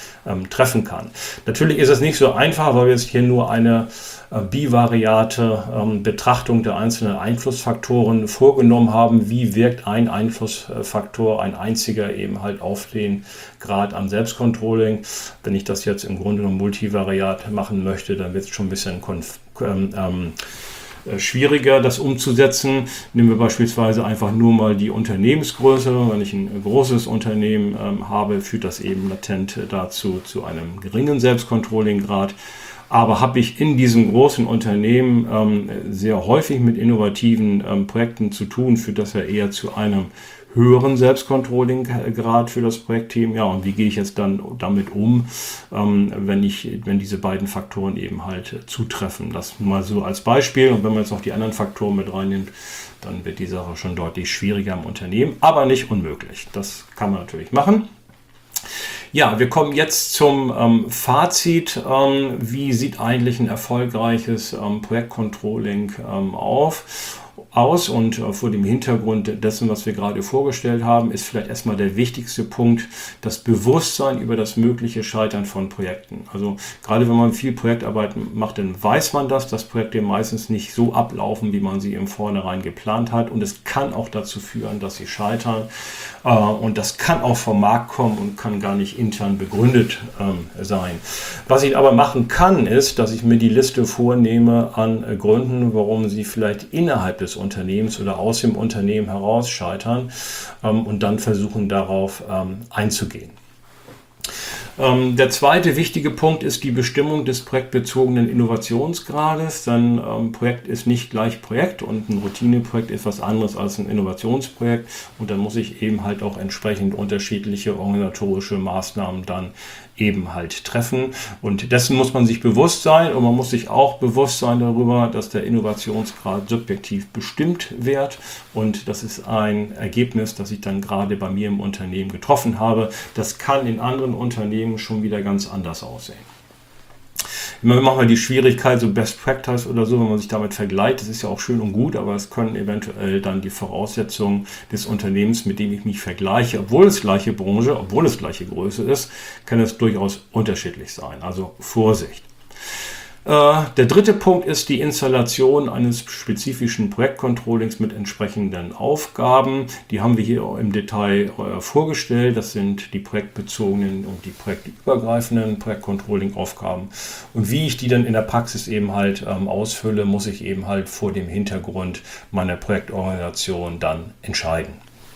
ähm, treffen kann. Natürlich ist es nicht so einfach, weil wir jetzt hier nur eine äh, bivariate ähm, Betrachtung der einzelnen Einflussfaktoren vorgenommen haben. Wie wirkt ein Einflussfaktor, ein einziger eben halt auf den Grad an Selbstcontrolling? Wenn ich das jetzt im Grunde genommen multivariat machen möchte, dann wird es schon ein bisschen konf ähm, ähm, schwieriger, das umzusetzen. Nehmen wir beispielsweise einfach nur mal die Unternehmensgröße. Wenn ich ein großes Unternehmen ähm, habe, führt das eben latent dazu zu einem geringen Selbstcontrolling-Grad. Aber habe ich in diesem großen Unternehmen ähm, sehr häufig mit innovativen ähm, Projekten zu tun, führt das ja eher zu einem höheren Selbstcontrolling-Grad für das Projektteam. Ja, und wie gehe ich jetzt dann damit um, ähm, wenn ich, wenn diese beiden Faktoren eben halt zutreffen? Das mal so als Beispiel. Und wenn man jetzt noch die anderen Faktoren mit reinnimmt, dann wird die Sache schon deutlich schwieriger im Unternehmen, aber nicht unmöglich. Das kann man natürlich machen. Ja, wir kommen jetzt zum ähm, Fazit. Ähm, wie sieht eigentlich ein erfolgreiches ähm, Projektcontrolling ähm, auf? aus und äh, vor dem Hintergrund dessen, was wir gerade vorgestellt haben, ist vielleicht erstmal der wichtigste Punkt das Bewusstsein über das mögliche Scheitern von Projekten. Also gerade wenn man viel Projektarbeit macht, dann weiß man das, dass Projekte meistens nicht so ablaufen, wie man sie im Vornherein geplant hat, und es kann auch dazu führen, dass sie scheitern, äh, und das kann auch vom Markt kommen und kann gar nicht intern begründet ähm, sein. Was ich aber machen kann, ist, dass ich mir die Liste vornehme an äh, Gründen, warum sie vielleicht innerhalb des Unternehmens oder aus dem Unternehmen heraus scheitern, ähm, und dann versuchen darauf ähm, einzugehen. Ähm, der zweite wichtige Punkt ist die Bestimmung des projektbezogenen Innovationsgrades. Denn ähm, Projekt ist nicht gleich Projekt und ein Routineprojekt ist was anderes als ein Innovationsprojekt, und dann muss ich eben halt auch entsprechend unterschiedliche organisatorische Maßnahmen dann eben halt treffen, und dessen muss man sich bewusst sein, und man muss sich auch bewusst sein darüber, dass der Innovationsgrad subjektiv bestimmt wird, und das ist ein Ergebnis, das ich dann gerade bei mir im Unternehmen getroffen habe. Das kann in anderen Unternehmen schon wieder ganz anders aussehen. Immer machen wir die Schwierigkeit, so Best Practice oder so, wenn man sich damit vergleicht, das ist ja auch schön und gut, aber es können eventuell dann die Voraussetzungen des Unternehmens, mit dem ich mich vergleiche, obwohl es gleiche Branche, obwohl es gleiche Größe ist, kann es durchaus unterschiedlich sein. Also Vorsicht. Der dritte Punkt ist die Installation eines spezifischen Projektcontrollings mit entsprechenden Aufgaben. Die haben wir hier im Detail vorgestellt. Das sind die projektbezogenen und die projektübergreifenden Projektcontrolling-Aufgaben. Und wie ich die dann in der Praxis eben halt ähm, ausfülle, muss ich eben halt vor dem Hintergrund meiner Projektorganisation dann entscheiden.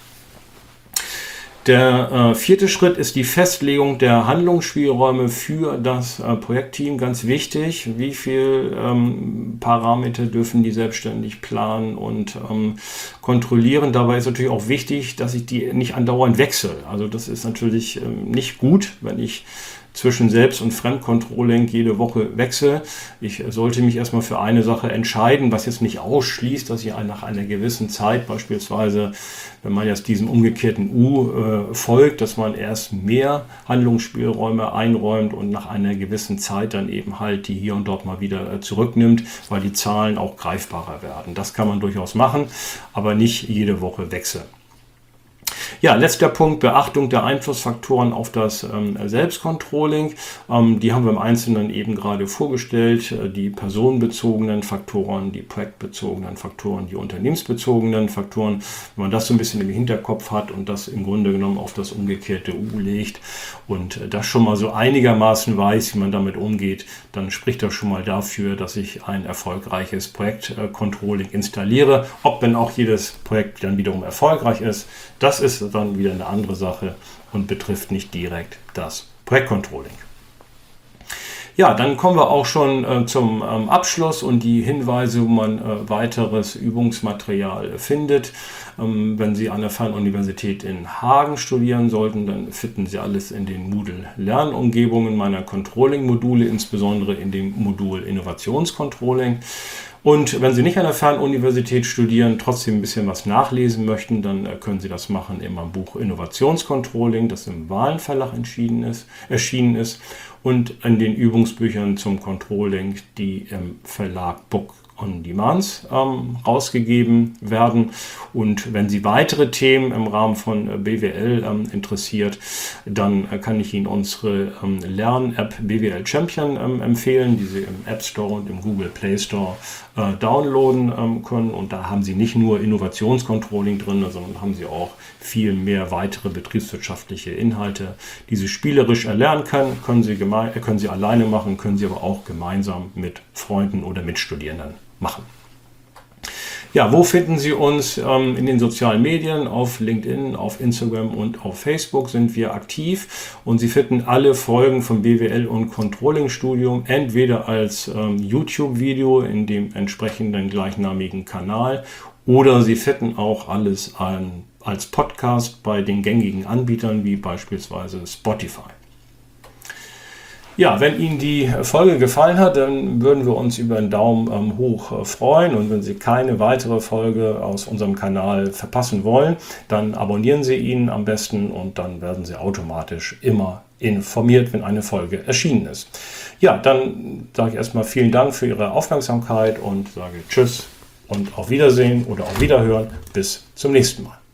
Der äh, vierte Schritt ist die Festlegung der Handlungsspielräume für das äh, Projektteam. Ganz wichtig, wie viele ähm, Parameter dürfen die selbstständig planen und ähm, kontrollieren. Dabei ist natürlich auch wichtig, dass ich die nicht andauernd wechsle. Also das ist natürlich ähm, nicht gut, wenn ich zwischen Selbst- und Fremdcontrolling jede Woche wechsle. Ich sollte mich erstmal für eine Sache entscheiden, was jetzt nicht ausschließt, dass ich nach einer gewissen Zeit, beispielsweise, wenn man jetzt diesem umgekehrten U äh, folgt, dass man erst mehr Handlungsspielräume einräumt und nach einer gewissen Zeit dann eben halt die hier und dort mal wieder äh, zurücknimmt, weil die Zahlen auch greifbarer werden. Das kann man durchaus machen, aber nicht jede Woche wechseln. Ja, letzter Punkt, Beachtung der Einflussfaktoren auf das ähm, Selbstcontrolling. Ähm, die haben wir im Einzelnen eben gerade vorgestellt. Die personenbezogenen Faktoren, die projektbezogenen Faktoren, die unternehmensbezogenen Faktoren. Wenn man das so ein bisschen im Hinterkopf hat und das im Grunde genommen auf das umgekehrte U legt und das schon mal so einigermaßen weiß, wie man damit umgeht, dann spricht das schon mal dafür, dass ich ein erfolgreiches Projektcontrolling installiere. Ob denn auch jedes Projekt dann wiederum erfolgreich ist, das ist dann wieder eine andere Sache und betrifft nicht direkt das Projektcontrolling. Ja, dann kommen wir auch schon äh, zum ähm, Abschluss und die Hinweise, wo man äh, weiteres Übungsmaterial findet. Ähm, wenn Sie an der Fernuniversität in Hagen studieren sollten, dann finden Sie alles in den Moodle-Lernumgebungen meiner Controlling-Module, insbesondere in dem Modul Innovationscontrolling. Und wenn Sie nicht an der Fernuniversität studieren, trotzdem ein bisschen was nachlesen möchten, dann können Sie das machen in meinem Buch Innovationscontrolling, das im Wahlen Verlag erschienen ist, erschienen ist, und in den Übungsbüchern zum Controlling, die im Verlag Book On-Demands ähm, rausgegeben werden. Und wenn Sie weitere Themen im Rahmen von B W L ähm, interessiert, dann äh, kann ich Ihnen unsere ähm, Lern-App B W L Champion ähm, empfehlen, die Sie im App Store und im Google Play Store äh, downloaden ähm, können. Und da haben Sie nicht nur Innovationscontrolling drin, sondern haben Sie auch viel mehr weitere betriebswirtschaftliche Inhalte, die Sie spielerisch erlernen können. Können Sie, geme- äh, können Sie alleine machen, können Sie aber auch gemeinsam mit Freunden oder Mitstudierenden machen. Ja, wo finden Sie uns? Ähm, in den sozialen Medien, auf LinkedIn, auf Instagram und auf Facebook sind wir aktiv und Sie finden alle Folgen vom B W L und Controlling Studium entweder als ähm, YouTube-Video in dem entsprechenden gleichnamigen Kanal oder Sie finden auch alles an, als Podcast bei den gängigen Anbietern wie beispielsweise Spotify. Ja, wenn Ihnen die Folge gefallen hat, dann würden wir uns über einen Daumen ähm, hoch äh, freuen. Und wenn Sie keine weitere Folge aus unserem Kanal verpassen wollen, dann abonnieren Sie ihn am besten und dann werden Sie automatisch immer informiert, wenn eine Folge erschienen ist. Ja, dann sage ich erstmal vielen Dank für Ihre Aufmerksamkeit und sage Tschüss und auf Wiedersehen oder auf Wiederhören. Bis zum nächsten Mal.